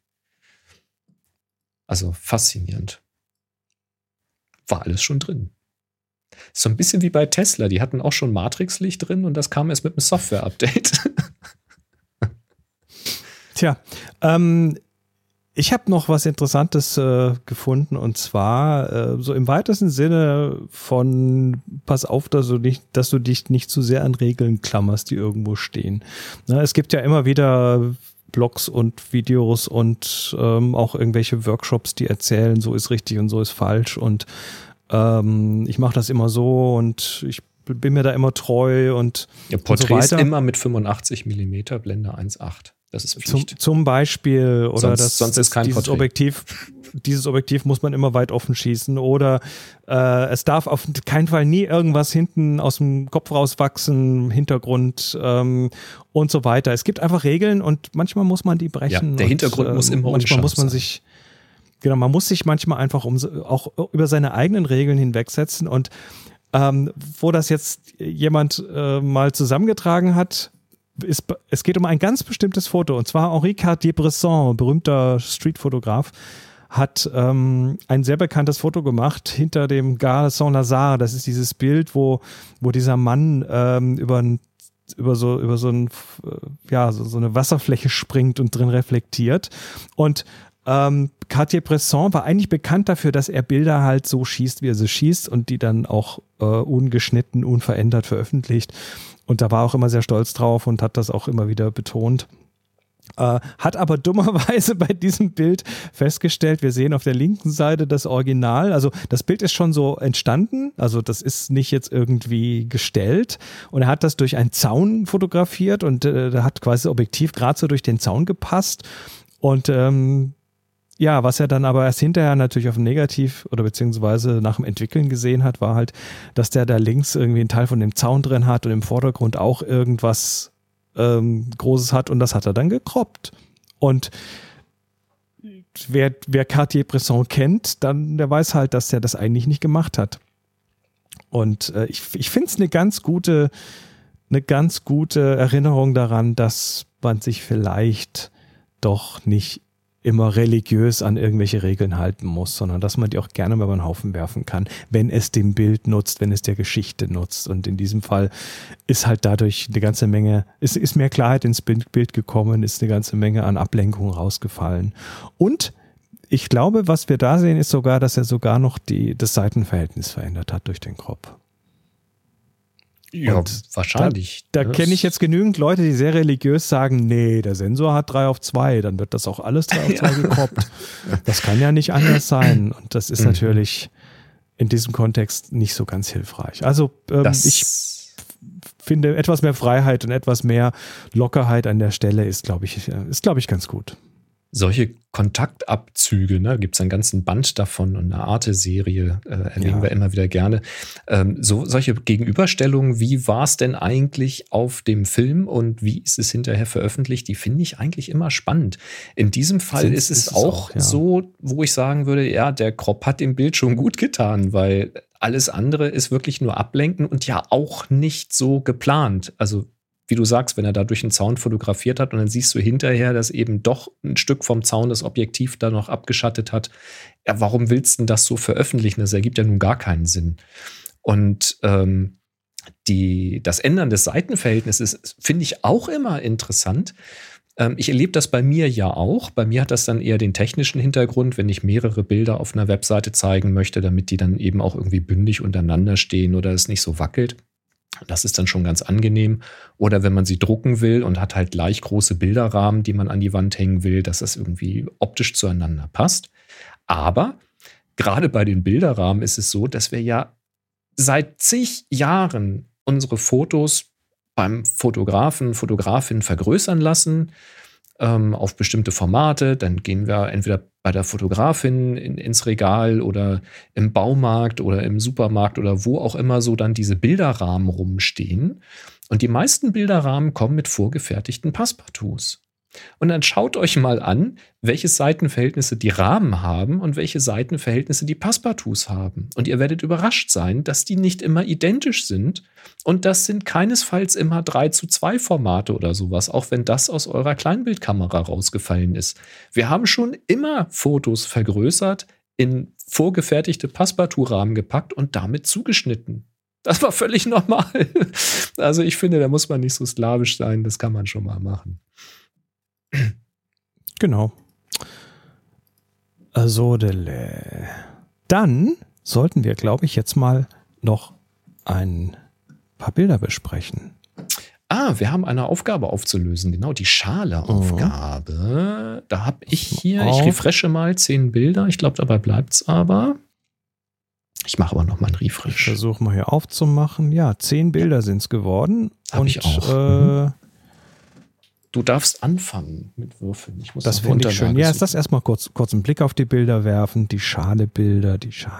Also faszinierend. War alles schon drin. So ein bisschen wie bei Tesla, die hatten auch schon Matrixlicht drin und das kam erst mit einem Software-Update. Tja, ich habe noch was Interessantes gefunden und zwar so im weitesten Sinne von pass auf, dass du dich nicht zu sehr an Regeln klammerst, die irgendwo stehen. Na, es gibt ja immer wieder Blogs und Videos und auch irgendwelche Workshops, die erzählen, so ist richtig und so ist falsch und ich mache das immer so und ich bin mir da immer treu und Porträts so weiter. Immer mit 85 mm Blende 1.8. Das ist Pflicht. Zum Beispiel. Oder sonst ist kein dieses Porträt. Dieses Objektiv muss man immer weit offen schießen. Oder es darf auf keinen Fall nie irgendwas hinten aus dem Kopf rauswachsen, Hintergrund und so weiter. Es gibt einfach Regeln und manchmal muss man die brechen. Ja, der Hintergrund muss immer manchmal muss man sich man muss sich manchmal einfach auch über seine eigenen Regeln hinwegsetzen. Und wo das jetzt jemand mal zusammengetragen hat, es geht um ein ganz bestimmtes Foto, und zwar Henri Cartier-Bresson, berühmter Streetfotograf, hat ein sehr bekanntes Foto gemacht hinter dem Gare Saint-Lazare. Das ist dieses Bild, wo dieser Mann über so eine Wasserfläche springt und drin reflektiert. Und Cartier-Bresson war eigentlich bekannt dafür, dass er Bilder halt so schießt, wie er sie schießt, und die dann auch ungeschnitten, unverändert veröffentlicht. Und da war auch immer sehr stolz drauf und hat das auch immer wieder betont. Hat aber dummerweise bei diesem Bild festgestellt, wir sehen auf der linken Seite das Original, also das Bild ist schon so entstanden, also das ist nicht jetzt irgendwie gestellt, und er hat das durch einen Zaun fotografiert und da hat quasi das Objektiv gerade so durch den Zaun gepasst, und was er dann aber erst hinterher natürlich auf dem Negativ oder beziehungsweise nach dem Entwickeln gesehen hat, war halt, dass der da links irgendwie einen Teil von dem Zaun drin hat und im Vordergrund auch irgendwas Großes hat, und das hat er dann gekroppt. Und wer Cartier-Bresson kennt, der weiß halt, dass er das eigentlich nicht gemacht hat. Und ich finde es eine ganz gute Erinnerung daran, dass man sich vielleicht doch nicht immer religiös an irgendwelche Regeln halten muss, sondern dass man die auch gerne mal über den Haufen werfen kann, wenn es dem Bild nutzt, wenn es der Geschichte nutzt. Und in diesem Fall ist halt dadurch eine ganze Menge, ist mehr Klarheit ins Bild gekommen, ist eine ganze Menge an Ablenkung rausgefallen. Und ich glaube, was wir da sehen, ist sogar, dass er sogar noch das Seitenverhältnis verändert hat durch den Crop. Ja, und wahrscheinlich. Da kenne ich jetzt genügend Leute, die sehr religiös sagen, nee, der Sensor hat 3:2, dann wird das auch alles 3:2 gekroppt. Das kann ja nicht anders sein. Und das ist natürlich in diesem Kontext nicht so ganz hilfreich. Also ich finde, etwas mehr Freiheit und etwas mehr Lockerheit an der Stelle ist, glaube ich, ganz gut. Solche Kontaktabzüge, ne, gibt es einen ganzen Band davon und eine Arte-Serie, erleben wir immer wieder gerne. Solche Gegenüberstellungen, wie war es denn eigentlich auf dem Film und wie ist es hinterher veröffentlicht, die finde ich eigentlich immer spannend. In diesem Fall ist es auch so, wo ich sagen würde, ja, der Crop hat dem Bild schon gut getan, weil alles andere ist wirklich nur ablenken und ja auch nicht so geplant. Also wie du sagst, wenn er da durch den Zaun fotografiert hat und dann siehst du hinterher, dass eben doch ein Stück vom Zaun das Objektiv da noch abgeschattet hat. Ja, warum willst du denn das so veröffentlichen? Das ergibt ja nun gar keinen Sinn. Und das Ändern des Seitenverhältnisses finde ich auch immer interessant. Ich erlebe das bei mir ja auch. Bei mir hat das dann eher den technischen Hintergrund, wenn ich mehrere Bilder auf einer Webseite zeigen möchte, damit die dann eben auch irgendwie bündig untereinander stehen oder es nicht so wackelt. Das ist dann schon ganz angenehm. Oder wenn man sie drucken will und hat halt gleich große Bilderrahmen, die man an die Wand hängen will, dass das irgendwie optisch zueinander passt. Aber gerade bei den Bilderrahmen ist es so, dass wir ja seit zig Jahren unsere Fotos beim Fotografin vergrößern lassen auf bestimmte Formate. Dann gehen wir entweder bei der Fotografin ins Regal oder im Baumarkt oder im Supermarkt oder wo auch immer so dann diese Bilderrahmen rumstehen. Und die meisten Bilderrahmen kommen mit vorgefertigten Passepartouts. Und dann schaut euch mal an, welche Seitenverhältnisse die Rahmen haben und welche Seitenverhältnisse die Passepartouts haben. Und ihr werdet überrascht sein, dass die nicht immer identisch sind. Und das sind keinesfalls immer 3:2 Formate oder sowas, auch wenn das aus eurer Kleinbildkamera rausgefallen ist. Wir haben schon immer Fotos vergrößert, in vorgefertigte Passepartout-Rahmen gepackt und damit zugeschnitten. Das war völlig normal. Also ich finde, da muss man nicht so sklavisch sein, das kann man schon mal machen. Genau. Also, dann sollten wir, glaube ich, jetzt mal noch ein paar Bilder besprechen. Wir haben eine Aufgabe aufzulösen, genau, die Schale-Aufgabe. Da habe ich hier, ich refreshe mal 10 Bilder, ich glaube, dabei bleibt es aber. Ich mache aber noch mal einen Ich Refresh. versuche mal hier aufzumachen. Ja, 10 Bilder sind es geworden. Hab und ich auch. Du darfst anfangen mit Würfeln. Ich muss das noch finde ich schön. Unterlage Ja, ist das suchen. erstmal kurz einen Blick auf die Bilder werfen. Die Schale-Bilder.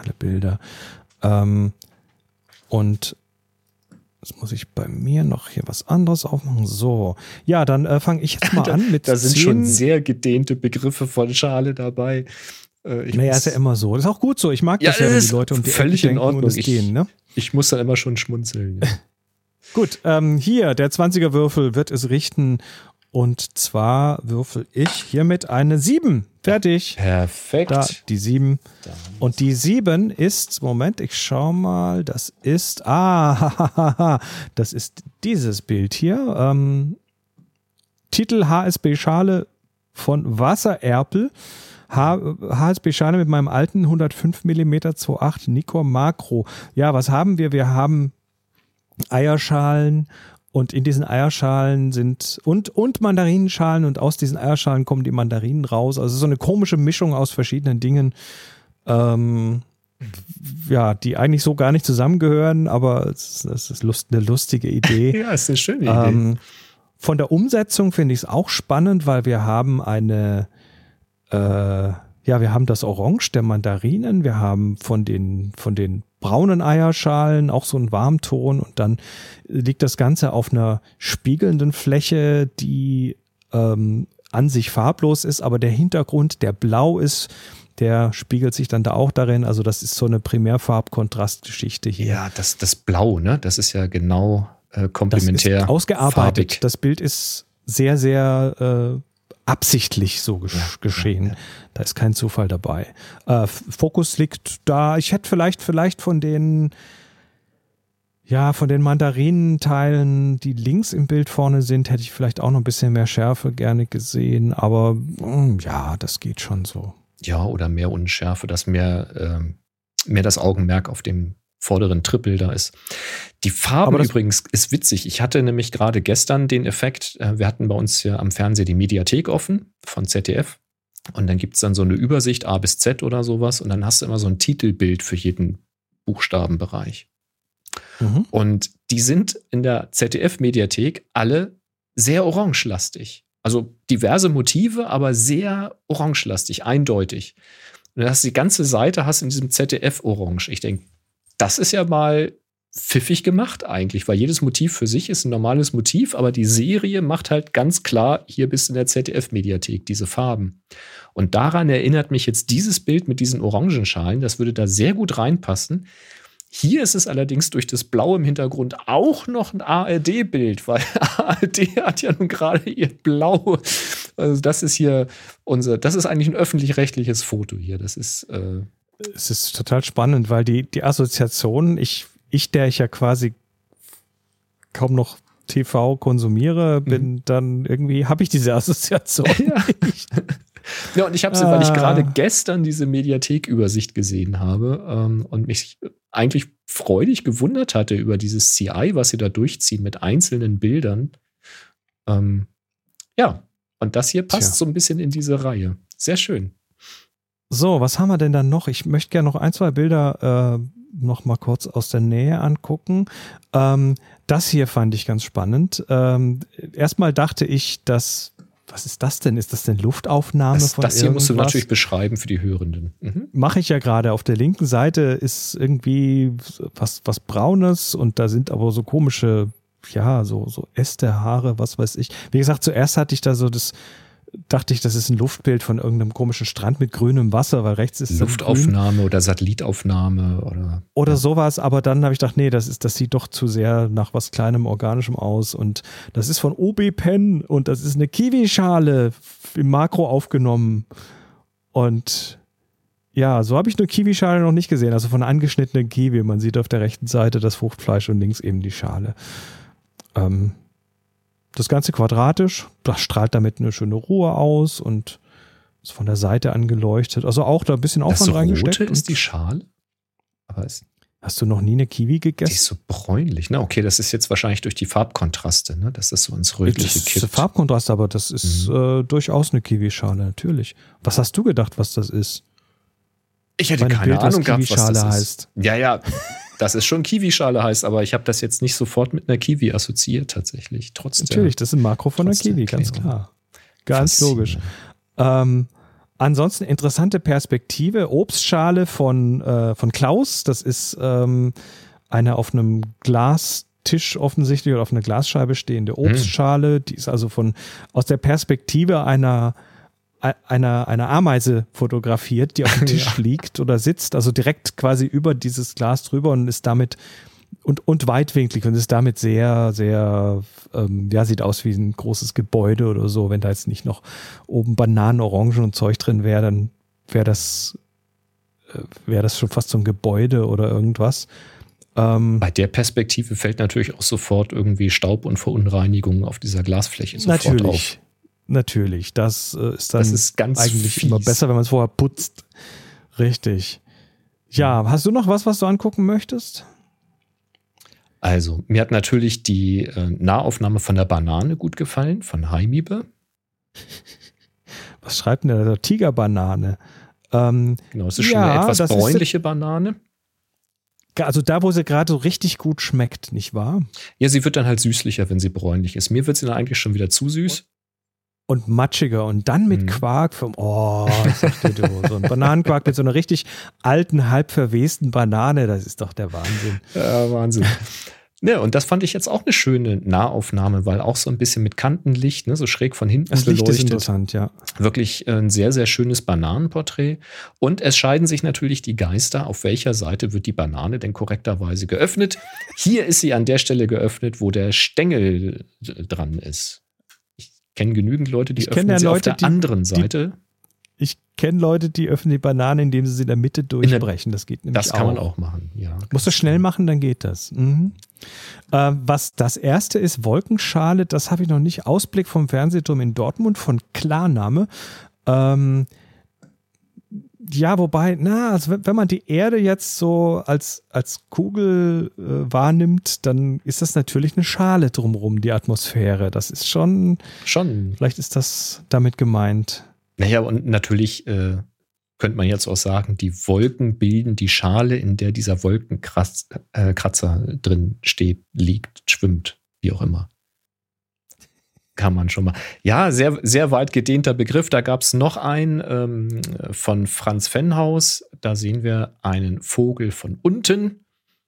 Und jetzt muss ich bei mir noch hier was anderes aufmachen. So, ja, dann fange ich jetzt mal an mit Da sind 10. schon sehr gedehnte Begriffe von Schale dabei. Naja, ist ja immer so. Das ist auch gut so. Ich mag Ja, das ja, wenn das die ist Leute um die völlig Ecke in denken und Ordnung. es gehen, ne? Ich muss dann immer schon schmunzeln. Ja. Gut, hier, der 20er-Würfel wird es richten. Und zwar würfel ich hiermit eine 7. Fertig. Perfekt. Da, die 7. Und die 7 ist, Moment, ich schau mal, das ist, das ist dieses Bild hier. Titel HSB Schale von Wassererpel. HSB Schale mit meinem alten 105 mm 2.8 Nikkor Makro. Ja, was haben wir? Wir haben Eierschalen und in diesen Eierschalen sind und Mandarinenschalen und aus diesen Eierschalen kommen die Mandarinen raus. Also so eine komische Mischung aus verschiedenen Dingen, ja, die eigentlich so gar nicht zusammengehören, aber es ist eine lustige Idee. Ja, ist eine schöne Idee. Von der Umsetzung finde ich es auch spannend, weil wir haben wir haben das Orange der Mandarinen, wir haben von den braunen Eierschalen auch so einen Warmton und dann liegt das Ganze auf einer spiegelnden Fläche, die an sich farblos ist, aber der Hintergrund, der blau ist, der spiegelt sich dann da auch darin. Also das ist so eine Primärfarb-Kontrastgeschichte hier. Ja, das Blau, ne? Das ist ja genau komplementär. Das ist ausgearbeitet. Farbig. Das Bild ist sehr, sehr absichtlich so geschehen. Ja. Da ist kein Zufall dabei. Fokus liegt da. Ich hätte vielleicht von den Mandarinenteilen, die links im Bild vorne sind, hätte ich vielleicht auch noch ein bisschen mehr Schärfe gerne gesehen. Aber ja, das geht schon so. Ja, oder mehr Unschärfe, dass mehr das Augenmerk auf dem vorderen Triple da ist. Die Farbe übrigens ist witzig. Ich hatte nämlich gerade gestern den Effekt, wir hatten bei uns hier am Fernseher die Mediathek offen von ZDF und dann gibt es dann so eine Übersicht A bis Z oder sowas und dann hast du immer so ein Titelbild für jeden Buchstabenbereich. Mhm. Und die sind in der ZDF-Mediathek alle sehr orangelastig. Also diverse Motive, aber sehr orangelastig, eindeutig. Und dann hast du die ganze Seite hast in diesem ZDF-Orange. Ich denke, das ist ja mal pfiffig gemacht eigentlich, weil jedes Motiv für sich ist ein normales Motiv, aber die Serie macht halt ganz klar, hier bist du in der ZDF-Mediathek, diese Farben. Und daran erinnert mich jetzt dieses Bild mit diesen Orangenschalen, das würde da sehr gut reinpassen. Hier ist es allerdings durch das Blau im Hintergrund auch noch ein ARD-Bild, weil ARD hat ja nun gerade ihr Blau. Also das ist hier das ist eigentlich ein öffentlich-rechtliches Foto hier. Das ist es ist total spannend, weil die Assoziation, der ich ja quasi kaum noch TV konsumiere, bin dann irgendwie, habe ich diese Assoziation nicht. Ja, und ich habe sie, weil ich gerade gestern diese Mediathek-Übersicht gesehen habe und mich eigentlich freudig gewundert hatte über dieses CI, was sie da durchziehen mit einzelnen Bildern. Ja, und das hier passt so ein bisschen in diese Reihe. Sehr schön. So, was haben wir denn dann noch? Ich möchte gerne noch 1, 2 Bilder noch mal kurz aus der Nähe angucken. Das hier fand ich ganz spannend. Erstmal dachte ich, was ist das denn? Ist das denn Luftaufnahme von Das hier irgendwas? musst du natürlich beschreiben für die Hörenden. Mache ich ja gerade. Auf der linken Seite ist irgendwie was Braunes und da sind aber so komische, so Äste, Haare, was weiß ich. Wie gesagt, zuerst dachte ich, das ist ein Luftbild von irgendeinem komischen Strand mit grünem Wasser, weil rechts ist Luftaufnahme oder Satellitaufnahme oder sowas, aber dann habe ich gedacht, nee, das sieht doch zu sehr nach was Kleinem, Organischem aus und das ist von OB Pen und das ist eine Kiwischale im Makro aufgenommen und ja, so habe ich eine Kiwischale noch nicht gesehen, also von einer angeschnittenen Kiwi, man sieht auf der rechten Seite das Fruchtfleisch und links eben die Schale. Das Ganze quadratisch, das strahlt damit eine schöne Ruhe aus und ist von der Seite angeleuchtet. Also auch da ein bisschen Aufwand reingesteckt. Das Rote ist die Schale? Aber hast du noch nie eine Kiwi gegessen? Die ist so bräunlich. Na, okay, das ist jetzt wahrscheinlich durch die Farbkontraste, ne? Dass das so ins Rötliche kippt. Das ist Farbkontrast, aber das ist durchaus eine Kiwischale, natürlich. Was hast du gedacht, was das ist? Ich hätte keine Ahnung gehabt, was das heißt. Ja, das ist schon Kiwischale heißt, aber ich habe das jetzt nicht sofort mit einer Kiwi assoziiert tatsächlich. Natürlich, das ist ein Makro von einer Kiwi, ganz klar. Ganz logisch. Ansonsten interessante Perspektive. Obstschale von Klaus. Das ist eine auf einem Glastisch offensichtlich oder auf einer Glasscheibe stehende Obstschale. Die ist also aus der Perspektive einer Ameise fotografiert, die auf dem Tisch liegt oder sitzt, also direkt quasi über dieses Glas drüber und ist damit und weitwinklig und ist damit sehr, sehr, sieht aus wie ein großes Gebäude oder so. Wenn da jetzt nicht noch oben Bananen, Orangen und Zeug drin wäre, dann wäre das schon fast so ein Gebäude oder irgendwas. Bei der Perspektive fällt natürlich auch sofort irgendwie Staub und Verunreinigungen auf dieser Glasfläche sofort auf. Natürlich, das ist ganz eigentlich fies. Immer besser, wenn man es vorher putzt. Richtig. Ja, hast du noch was du angucken möchtest? Also, mir hat natürlich die Nahaufnahme von der Banane gut gefallen, von Haimibe. Was schreibt denn der Tigerbanane? Genau, es ist schon eine etwas bräunliche Banane. Also da, wo sie gerade so richtig gut schmeckt, nicht wahr? Ja, sie wird dann halt süßlicher, wenn sie bräunlich ist. Mir wird sie dann eigentlich schon wieder zu süß. Und matschiger und dann mit Quark ich sag dir, so ein Bananenquark mit so einer richtig alten, halb verwesten Banane, das ist doch der Wahnsinn. Ja, Wahnsinn. Ja, und das fand ich jetzt auch eine schöne Nahaufnahme, weil auch so ein bisschen mit Kantenlicht, ne, so schräg von hinten das Licht ist interessant, ja. Wirklich ein sehr, sehr schönes Bananenporträt. Und es scheiden sich natürlich die Geister, auf welcher Seite wird die Banane denn korrekterweise geöffnet. Hier ist sie an der Stelle geöffnet, wo der Stängel dran ist. Ich kenne genügend Leute, die öffnen sie auf der anderen Seite. Ich kenne Leute, die öffnen die Banane, indem sie in der Mitte durchbrechen. Das geht nämlich auch. Das kann man auch machen, ja. Musst du schnell machen, dann geht das. Was das erste ist, Wolkenschale, das habe ich noch nicht. Ausblick vom Fernsehturm in Dortmund von Klarname. Ja, wobei, also wenn man die Erde jetzt so als Kugel wahrnimmt, dann ist das natürlich eine Schale drumherum, die Atmosphäre. Das ist schon. Vielleicht ist das damit gemeint. Naja, und natürlich könnte man jetzt auch sagen, die Wolken bilden die Schale, in der dieser Wolkenkratzer drin steht, liegt, schwimmt, wie auch immer. Kann man schon mal. Ja, sehr, sehr weit gedehnter Begriff. Da gab es noch einen von Franz Fennhaus. Da sehen wir einen Vogel von unten.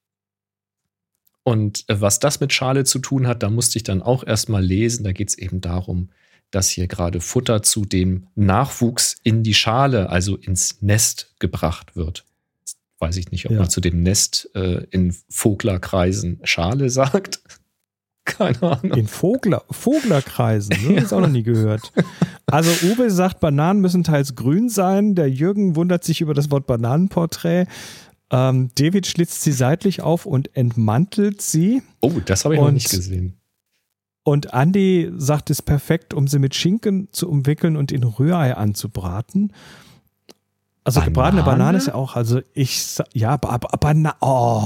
Und was das mit Schale zu tun hat, da musste ich dann auch erstmal lesen. Da geht es eben darum, dass hier gerade Futter zu dem Nachwuchs in die Schale, also ins Nest gebracht wird. Jetzt weiß ich nicht, ob man zu dem Nest in Voglerkreisen Schale sagt. Keine Ahnung. In Voglerkreisen, ne? Das ist auch noch nie gehört. Also Uwe sagt, Bananen müssen teils grün sein. Der Jürgen wundert sich über das Wort Bananenporträt. David schlitzt sie seitlich auf und entmantelt sie. Oh, das habe ich noch nicht gesehen. Und Andi sagt, es ist perfekt, um sie mit Schinken zu umwickeln und in Rührei anzubraten. Also gebratene Banane ist ja auch, Banane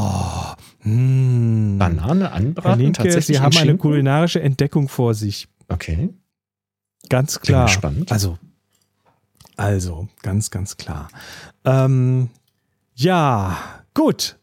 anbraten? Linke, tatsächlich Sie haben eine kulinarische Entdeckung vor sich. Okay. Ganz klar. Spannend. Also, ganz, ganz klar. Ja, gut.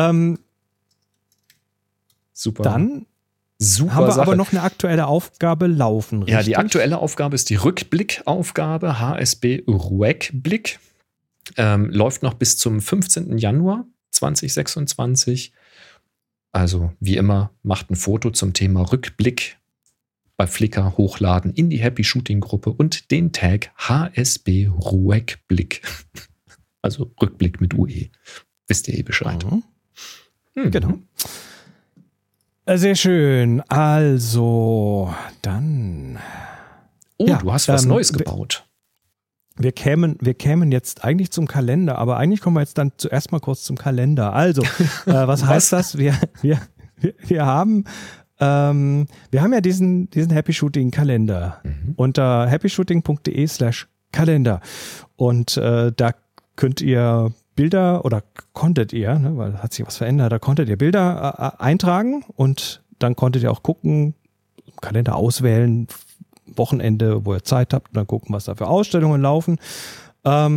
Super. Dann haben wir aber noch eine aktuelle Aufgabe laufen, richtig? Ja, die aktuelle Aufgabe ist die Rückblickaufgabe, HSB Rückblick. Läuft noch bis zum 15. Januar 2026. Also wie immer, macht ein Foto zum Thema Rückblick bei Flickr hochladen in die Happy Shooting Gruppe und den Tag HSB Rückblick. Also Rückblick mit UE. Wisst ihr Bescheid. Genau. Sehr schön. Also, dann. Oh, du hast was Neues gebaut. Wir kämen jetzt eigentlich zum Kalender, aber eigentlich kommen wir jetzt dann zuerst mal kurz zum Kalender. Also, was heißt das? Wir haben ja diesen Happy Shooting Kalender unter happyshooting.de/Kalender und da könnt ihr Bilder oder konntet ihr, ne, weil hat sich was verändert, da konntet ihr Bilder eintragen und dann konntet ihr auch gucken, Kalender auswählen, Wochenende, wo ihr Zeit habt und dann gucken, was da für Ausstellungen laufen.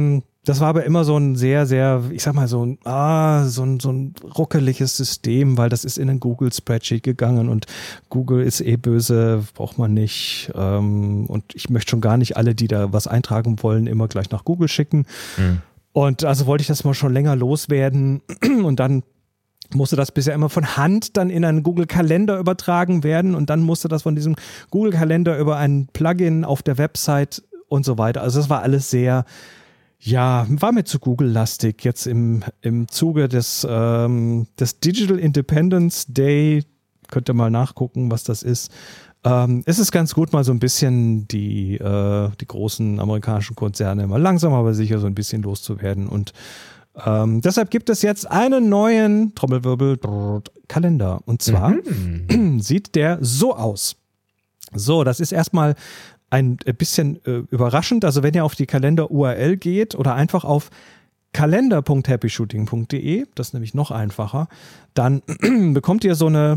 Das war aber immer so ein sehr, sehr, ich sag mal so ein ruckeliges System, weil das ist in ein Google Spreadsheet gegangen und Google ist böse, braucht man nicht. Und ich möchte schon gar nicht alle, die da was eintragen wollen, immer gleich nach Google schicken. Und also wollte ich das mal schon länger loswerden und dann musste das bisher immer von Hand dann in einen Google-Kalender übertragen werden und dann musste das von diesem Google-Kalender über ein Plugin auf der Website und so weiter. Also das war alles sehr, war mir zu Google-lastig. Jetzt im Zuge des Digital Independence Day, könnt ihr mal nachgucken, was das ist. Es ist ganz gut, mal so ein bisschen die großen amerikanischen Konzerne mal langsam aber sicher so ein bisschen loszuwerden und deshalb gibt es jetzt einen neuen Trommelwirbel Kalender. Und zwar sieht der so aus. So, das ist erstmal ein bisschen überraschend. Also wenn ihr auf die Kalender-URL geht oder einfach auf kalender.happyshooting.de, das ist nämlich noch einfacher, dann bekommt ihr so einen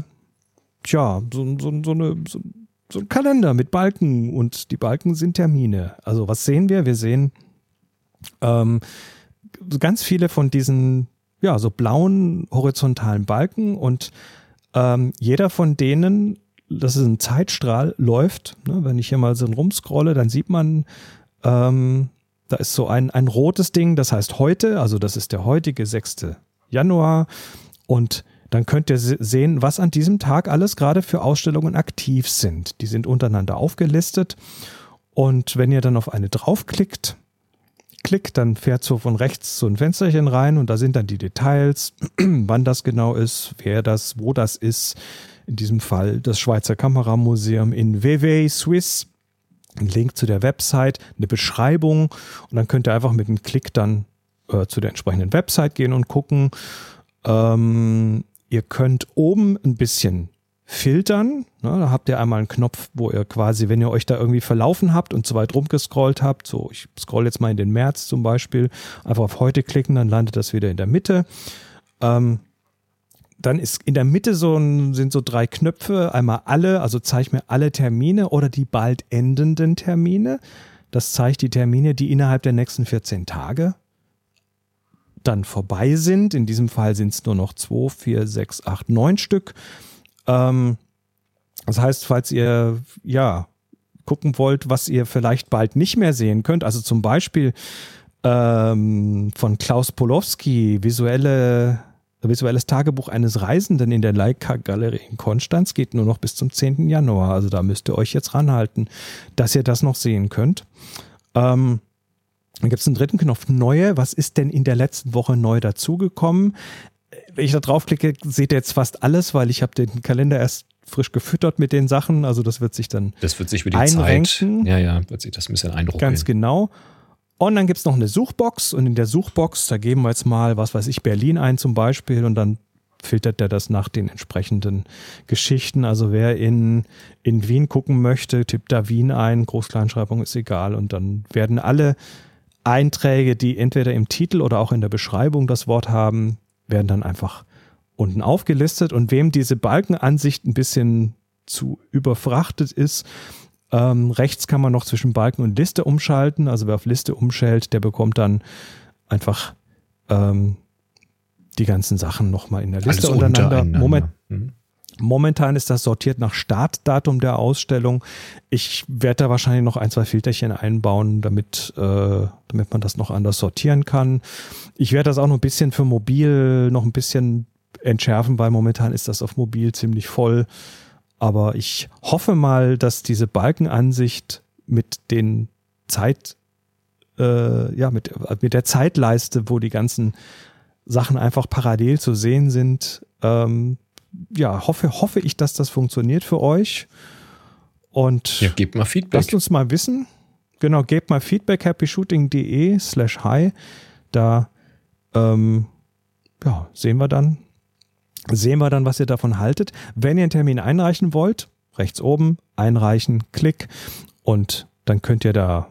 Kalender mit Balken und die Balken sind Termine. Also was sehen wir? Wir sehen ganz viele von diesen, so blauen horizontalen Balken und jeder von denen, das ist ein Zeitstrahl, läuft. Ne? Wenn ich hier mal so rumscrolle, dann sieht man, da ist so ein rotes Ding, das heißt heute, also das ist der heutige 6. Januar und dann könnt ihr sehen, was an diesem Tag alles gerade für Ausstellungen aktiv sind. Die sind untereinander aufgelistet und wenn ihr dann auf eine draufklickt, dann fährt so von rechts so ein Fensterchen rein und da sind dann die Details, wann das genau ist, wo das ist. In diesem Fall das Schweizer Kameramuseum in Vevey, Swiss. Ein Link zu der Website, eine Beschreibung und dann könnt ihr einfach mit einem Klick dann zu der entsprechenden Website gehen und gucken. Ihr könnt oben ein bisschen filtern. Ne, da habt ihr einmal einen Knopf, wo ihr quasi, wenn ihr euch da irgendwie verlaufen habt und zu weit rumgescrollt habt, so ich scroll jetzt mal in den März zum Beispiel, einfach auf heute klicken, dann landet das wieder in der Mitte. Dann ist in der Mitte sind so 3 Knöpfe, einmal alle, also zeigt mir alle Termine oder die bald endenden Termine. Das zeigt die Termine, die innerhalb der nächsten 14 Tage dann vorbei sind. In diesem Fall sind es nur noch 2, 4, 6, 8, 9 Stück. Das heißt, falls ihr gucken wollt, was ihr vielleicht bald nicht mehr sehen könnt, also zum Beispiel von Klaus Polowski, visuelles Tagebuch eines Reisenden in der Leica-Galerie in Konstanz, geht nur noch bis zum 10. Januar. Also da müsst ihr euch jetzt ranhalten, dass ihr das noch sehen könnt. Dann gibt es einen dritten Knopf, neue. Was ist denn in der letzten Woche neu dazugekommen? Wenn ich da draufklicke, seht ihr jetzt fast alles, weil ich habe den Kalender erst frisch gefüttert mit den Sachen. Also das wird sich dann über die einrenken. Zeit, wird sich das ein bisschen einruckeln. Ganz genau. Und dann gibt es noch eine Suchbox und in der Suchbox, da geben wir jetzt mal, was weiß ich, Berlin ein zum Beispiel und dann filtert der das nach den entsprechenden Geschichten. Also wer in Wien gucken möchte, tippt da Wien ein, Groß-Kleinschreibung ist egal und dann werden alle Einträge, die entweder im Titel oder auch in der Beschreibung das Wort haben, werden dann einfach unten aufgelistet und wem diese Balkenansicht ein bisschen zu überfrachtet ist, rechts kann man noch zwischen Balken und Liste umschalten. Also wer auf Liste umschaltet, der bekommt dann einfach die ganzen Sachen nochmal in der Liste untereinander. Momentan ist das sortiert nach Startdatum der Ausstellung. Ich werde da wahrscheinlich noch 1, 2 Filterchen einbauen, damit man das noch anders sortieren kann. Ich werde das auch noch ein bisschen für mobil noch ein bisschen entschärfen, weil momentan ist das auf mobil ziemlich voll. Aber ich hoffe mal, dass diese Balkenansicht mit den mit der Zeitleiste, wo die ganzen Sachen einfach parallel zu sehen sind, hoffe ich, dass das funktioniert für euch. Und gebt mal Feedback. Lasst uns mal wissen. Genau, gebt mal Feedback, happyshooting.de/hi. Da sehen wir dann, was ihr davon haltet. Wenn ihr einen Termin einreichen wollt, rechts oben, einreichen, Klick und dann könnt ihr da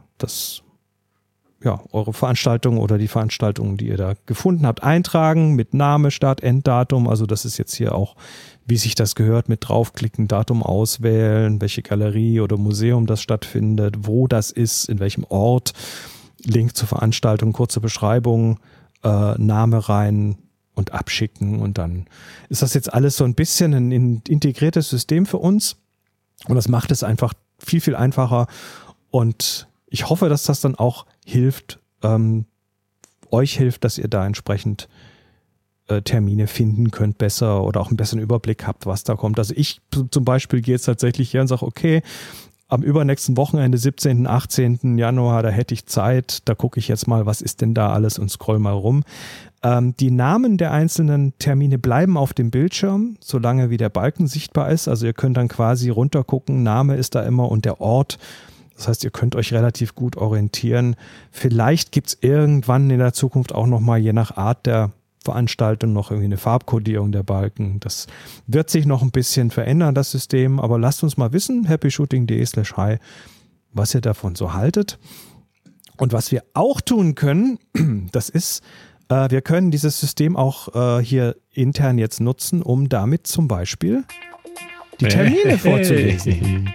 eure Veranstaltung oder die Veranstaltungen, die ihr da gefunden habt, eintragen mit Name, Start, Enddatum. Also das ist jetzt hier auch, wie sich das gehört, mit draufklicken, Datum auswählen, welche Galerie oder Museum das stattfindet, wo das ist, in welchem Ort. Link zur Veranstaltung, kurze Beschreibung, Name rein und abschicken. Und dann ist das jetzt alles so ein bisschen ein integriertes System für uns. Und das macht es einfach viel, viel einfacher. Und ich hoffe, dass das dann auch hilft, euch hilft, dass ihr da entsprechend Termine finden könnt besser oder auch einen besseren Überblick habt, was da kommt. Also ich zum Beispiel gehe jetzt tatsächlich her und sage, okay, am übernächsten Wochenende, 17., 18. Januar, da hätte ich Zeit, da gucke ich jetzt mal, was ist denn da alles und scroll mal rum. Die Namen der einzelnen Termine bleiben auf dem Bildschirm, solange wie der Balken sichtbar ist. Also ihr könnt dann quasi runtergucken, Name ist da immer und der Ort. Das heißt, ihr könnt euch relativ gut orientieren. Vielleicht gibt es irgendwann in der Zukunft auch nochmal, je nach Art der Veranstaltung, noch irgendwie eine Farbkodierung der Balken. Das wird sich noch ein bisschen verändern, das System, aber lasst uns mal wissen, happyshooting.de/hi, was ihr davon so haltet. Und was wir auch tun können, das ist, wir können dieses System auch hier intern jetzt nutzen, um damit zum Beispiel die Termine vorzulesen.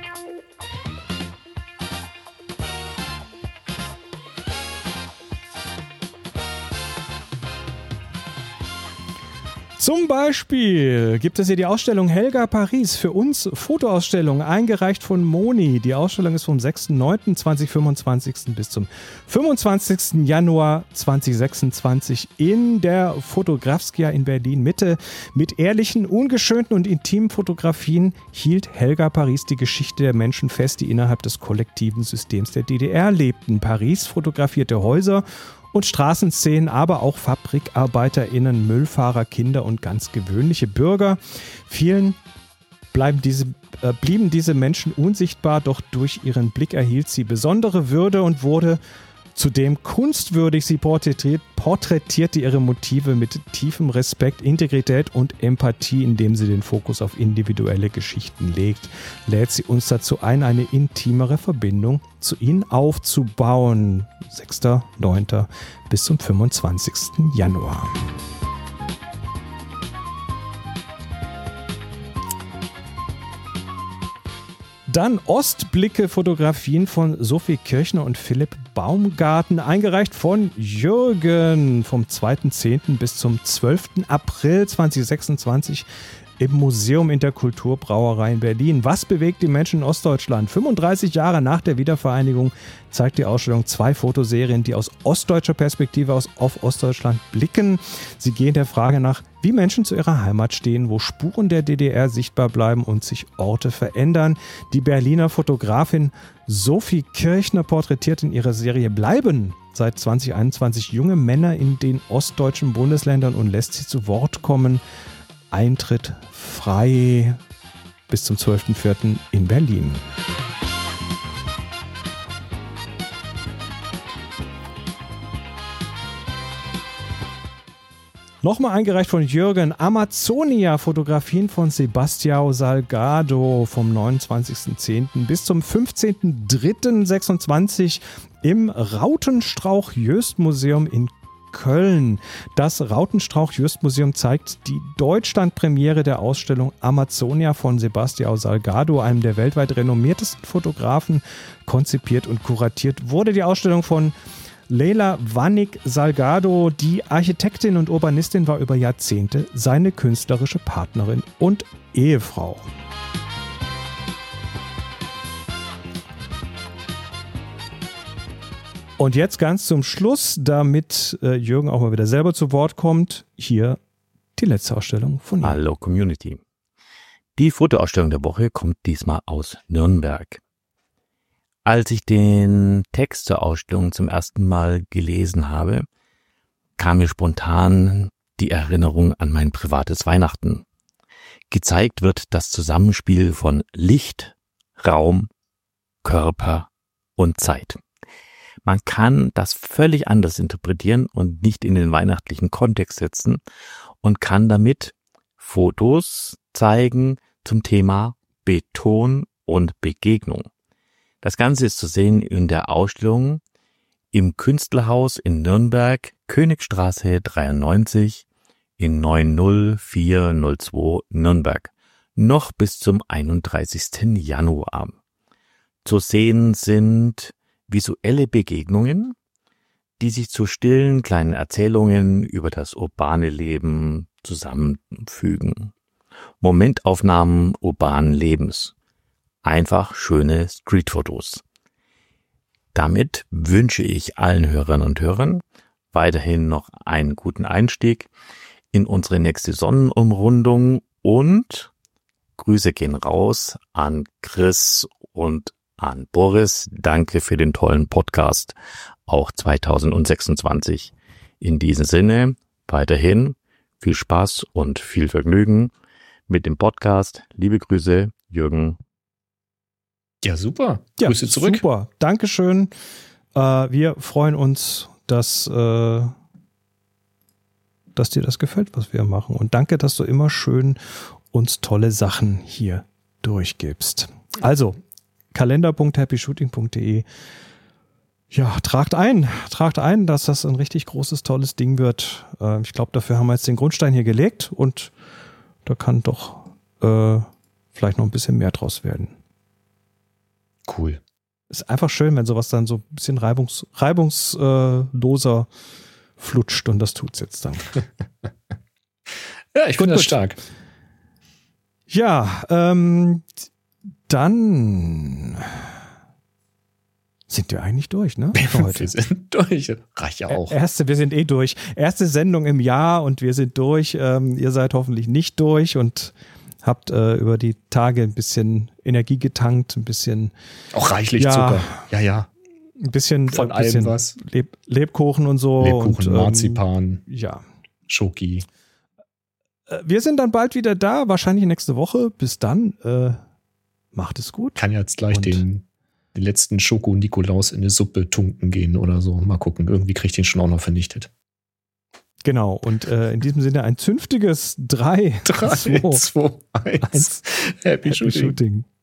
Zum Beispiel gibt es hier die Ausstellung Helga Paris, für uns Fotoausstellung, eingereicht von Moni. Die Ausstellung ist vom 6.9.2025 bis zum 25. Januar 2026 in der Fotografskia in Berlin Mitte. Mit ehrlichen, ungeschönten und intimen Fotografien hielt Helga Paris die Geschichte der Menschen fest, die innerhalb des kollektiven Systems der DDR lebten. Paris fotografierte Häuser und Straßenszenen, aber auch FabrikarbeiterInnen, Müllfahrer, Kinder und ganz gewöhnliche Bürger. Vielen blieben diese Menschen unsichtbar, doch durch ihren Blick erhielt sie besondere Würde und wurde zudem kunstwürdig. Sie porträtierte ihre Motive mit tiefem Respekt, Integrität und Empathie, indem sie den Fokus auf individuelle Geschichten legt. Lädt sie uns dazu ein, eine intimere Verbindung zu ihnen aufzubauen. 6.9. bis zum 25. Januar. Dann Ostblicke-Fotografien von Sophie Kirchner und Philipp Baumgarten, eingereicht von Jürgen vom 2.10. bis zum 12. April 2026 im Museum in der Kulturbrauerei in Berlin. Was bewegt die Menschen in Ostdeutschland? 35 Jahre nach der Wiedervereinigung zeigt die Ausstellung 2 Fotoserien, die aus ostdeutscher Perspektive auf Ostdeutschland blicken. Sie gehen der Frage nach, wie Menschen zu ihrer Heimat stehen, wo Spuren der DDR sichtbar bleiben und sich Orte verändern. Die Berliner Fotografin Sophie Kirchner porträtiert in ihrer Serie Bleiben seit 2021 junge Männer in den ostdeutschen Bundesländern und lässt sie zu Wort kommen. Eintritt frei bis zum 12.04. in Berlin. Nochmal eingereicht von Jürgen, Amazonia-Fotografien von Sebastião Salgado vom 29.10. bis zum 15.03.26 im Rautenstrauch-Jöst-Museum in Köln. Das Rautenstrauch-Jöst-Museum zeigt die Deutschland-Premiere der Ausstellung Amazonia von Sebastião Salgado, einem der weltweit renommiertesten Fotografen. Konzipiert und kuratiert wurde die Ausstellung von Leila Wannig Salgado. Die Architektin und Urbanistin war über Jahrzehnte seine künstlerische Partnerin und Ehefrau. Und jetzt ganz zum Schluss, damit Jürgen auch mal wieder selber zu Wort kommt, hier die letzte Ausstellung von ihm. Hallo Community. Die Fotoausstellung der Woche kommt diesmal aus Nürnberg. Als ich den Text zur Ausstellung zum ersten Mal gelesen habe, kam mir spontan die Erinnerung an mein privates Weihnachten. Gezeigt wird das Zusammenspiel von Licht, Raum, Körper und Zeit. Man kann das völlig anders interpretieren und nicht in den weihnachtlichen Kontext setzen und kann damit Fotos zeigen zum Thema Beton und Begegnung. Das Ganze ist zu sehen in der Ausstellung im Künstlerhaus in Nürnberg, Königstraße 93 in 90402 Nürnberg, noch bis zum 31. Januar. Zu sehen sind visuelle Begegnungen die sich zu stillen kleinen Erzählungen über das urbane Leben zusammenfügen. Momentaufnahmen urbanen Lebens. Einfach schöne Streetfotos. Damit wünsche ich allen Hörerinnen und Hörern weiterhin noch einen guten Einstieg in unsere nächste Sonnenumrundung und Grüße gehen raus an Chris und an Boris. Danke für den tollen Podcast, auch 2026. In diesem Sinne weiterhin viel Spaß und viel Vergnügen mit dem Podcast. Liebe Grüße, Jürgen. Ja, super. Grüße zurück. Super. Dankeschön. Wir freuen uns, dass dir das gefällt, was wir machen. Und danke, dass du immer schön uns tolle Sachen hier durchgibst. Also, kalender.happyshooting.de. Ja, tragt ein, dass das ein richtig großes, tolles Ding wird. Ich glaube, dafür haben wir jetzt den Grundstein hier gelegt und da kann doch vielleicht noch ein bisschen mehr draus werden. Cool. Ist einfach schön, wenn sowas dann so ein bisschen reibungsloser flutscht und das tut's jetzt dann. Ja, ich finde das stark. Ja, dann sind wir eigentlich durch, ne? Für heute. Wir sind durch. Reicht ja auch. Wir sind durch. Erste Sendung im Jahr und wir sind durch. Ihr seid hoffentlich nicht durch und habt über die Tage ein bisschen Energie getankt, ein bisschen. Auch reichlich Zucker. Ja. Ein bisschen. Von allem was. Lebkuchen und so. Lebkuchen, und, Marzipan. Ja. Schoki. Wir sind dann bald wieder da, wahrscheinlich nächste Woche. Bis dann. Macht es gut. Kann jetzt gleich den letzten Schoko-Nikolaus in eine Suppe tunken gehen oder so. Mal gucken. Irgendwie kriegt ihn schon auch noch vernichtet. Genau, und in diesem Sinne ein zünftiges 3, 2, 1. Happy Shooting.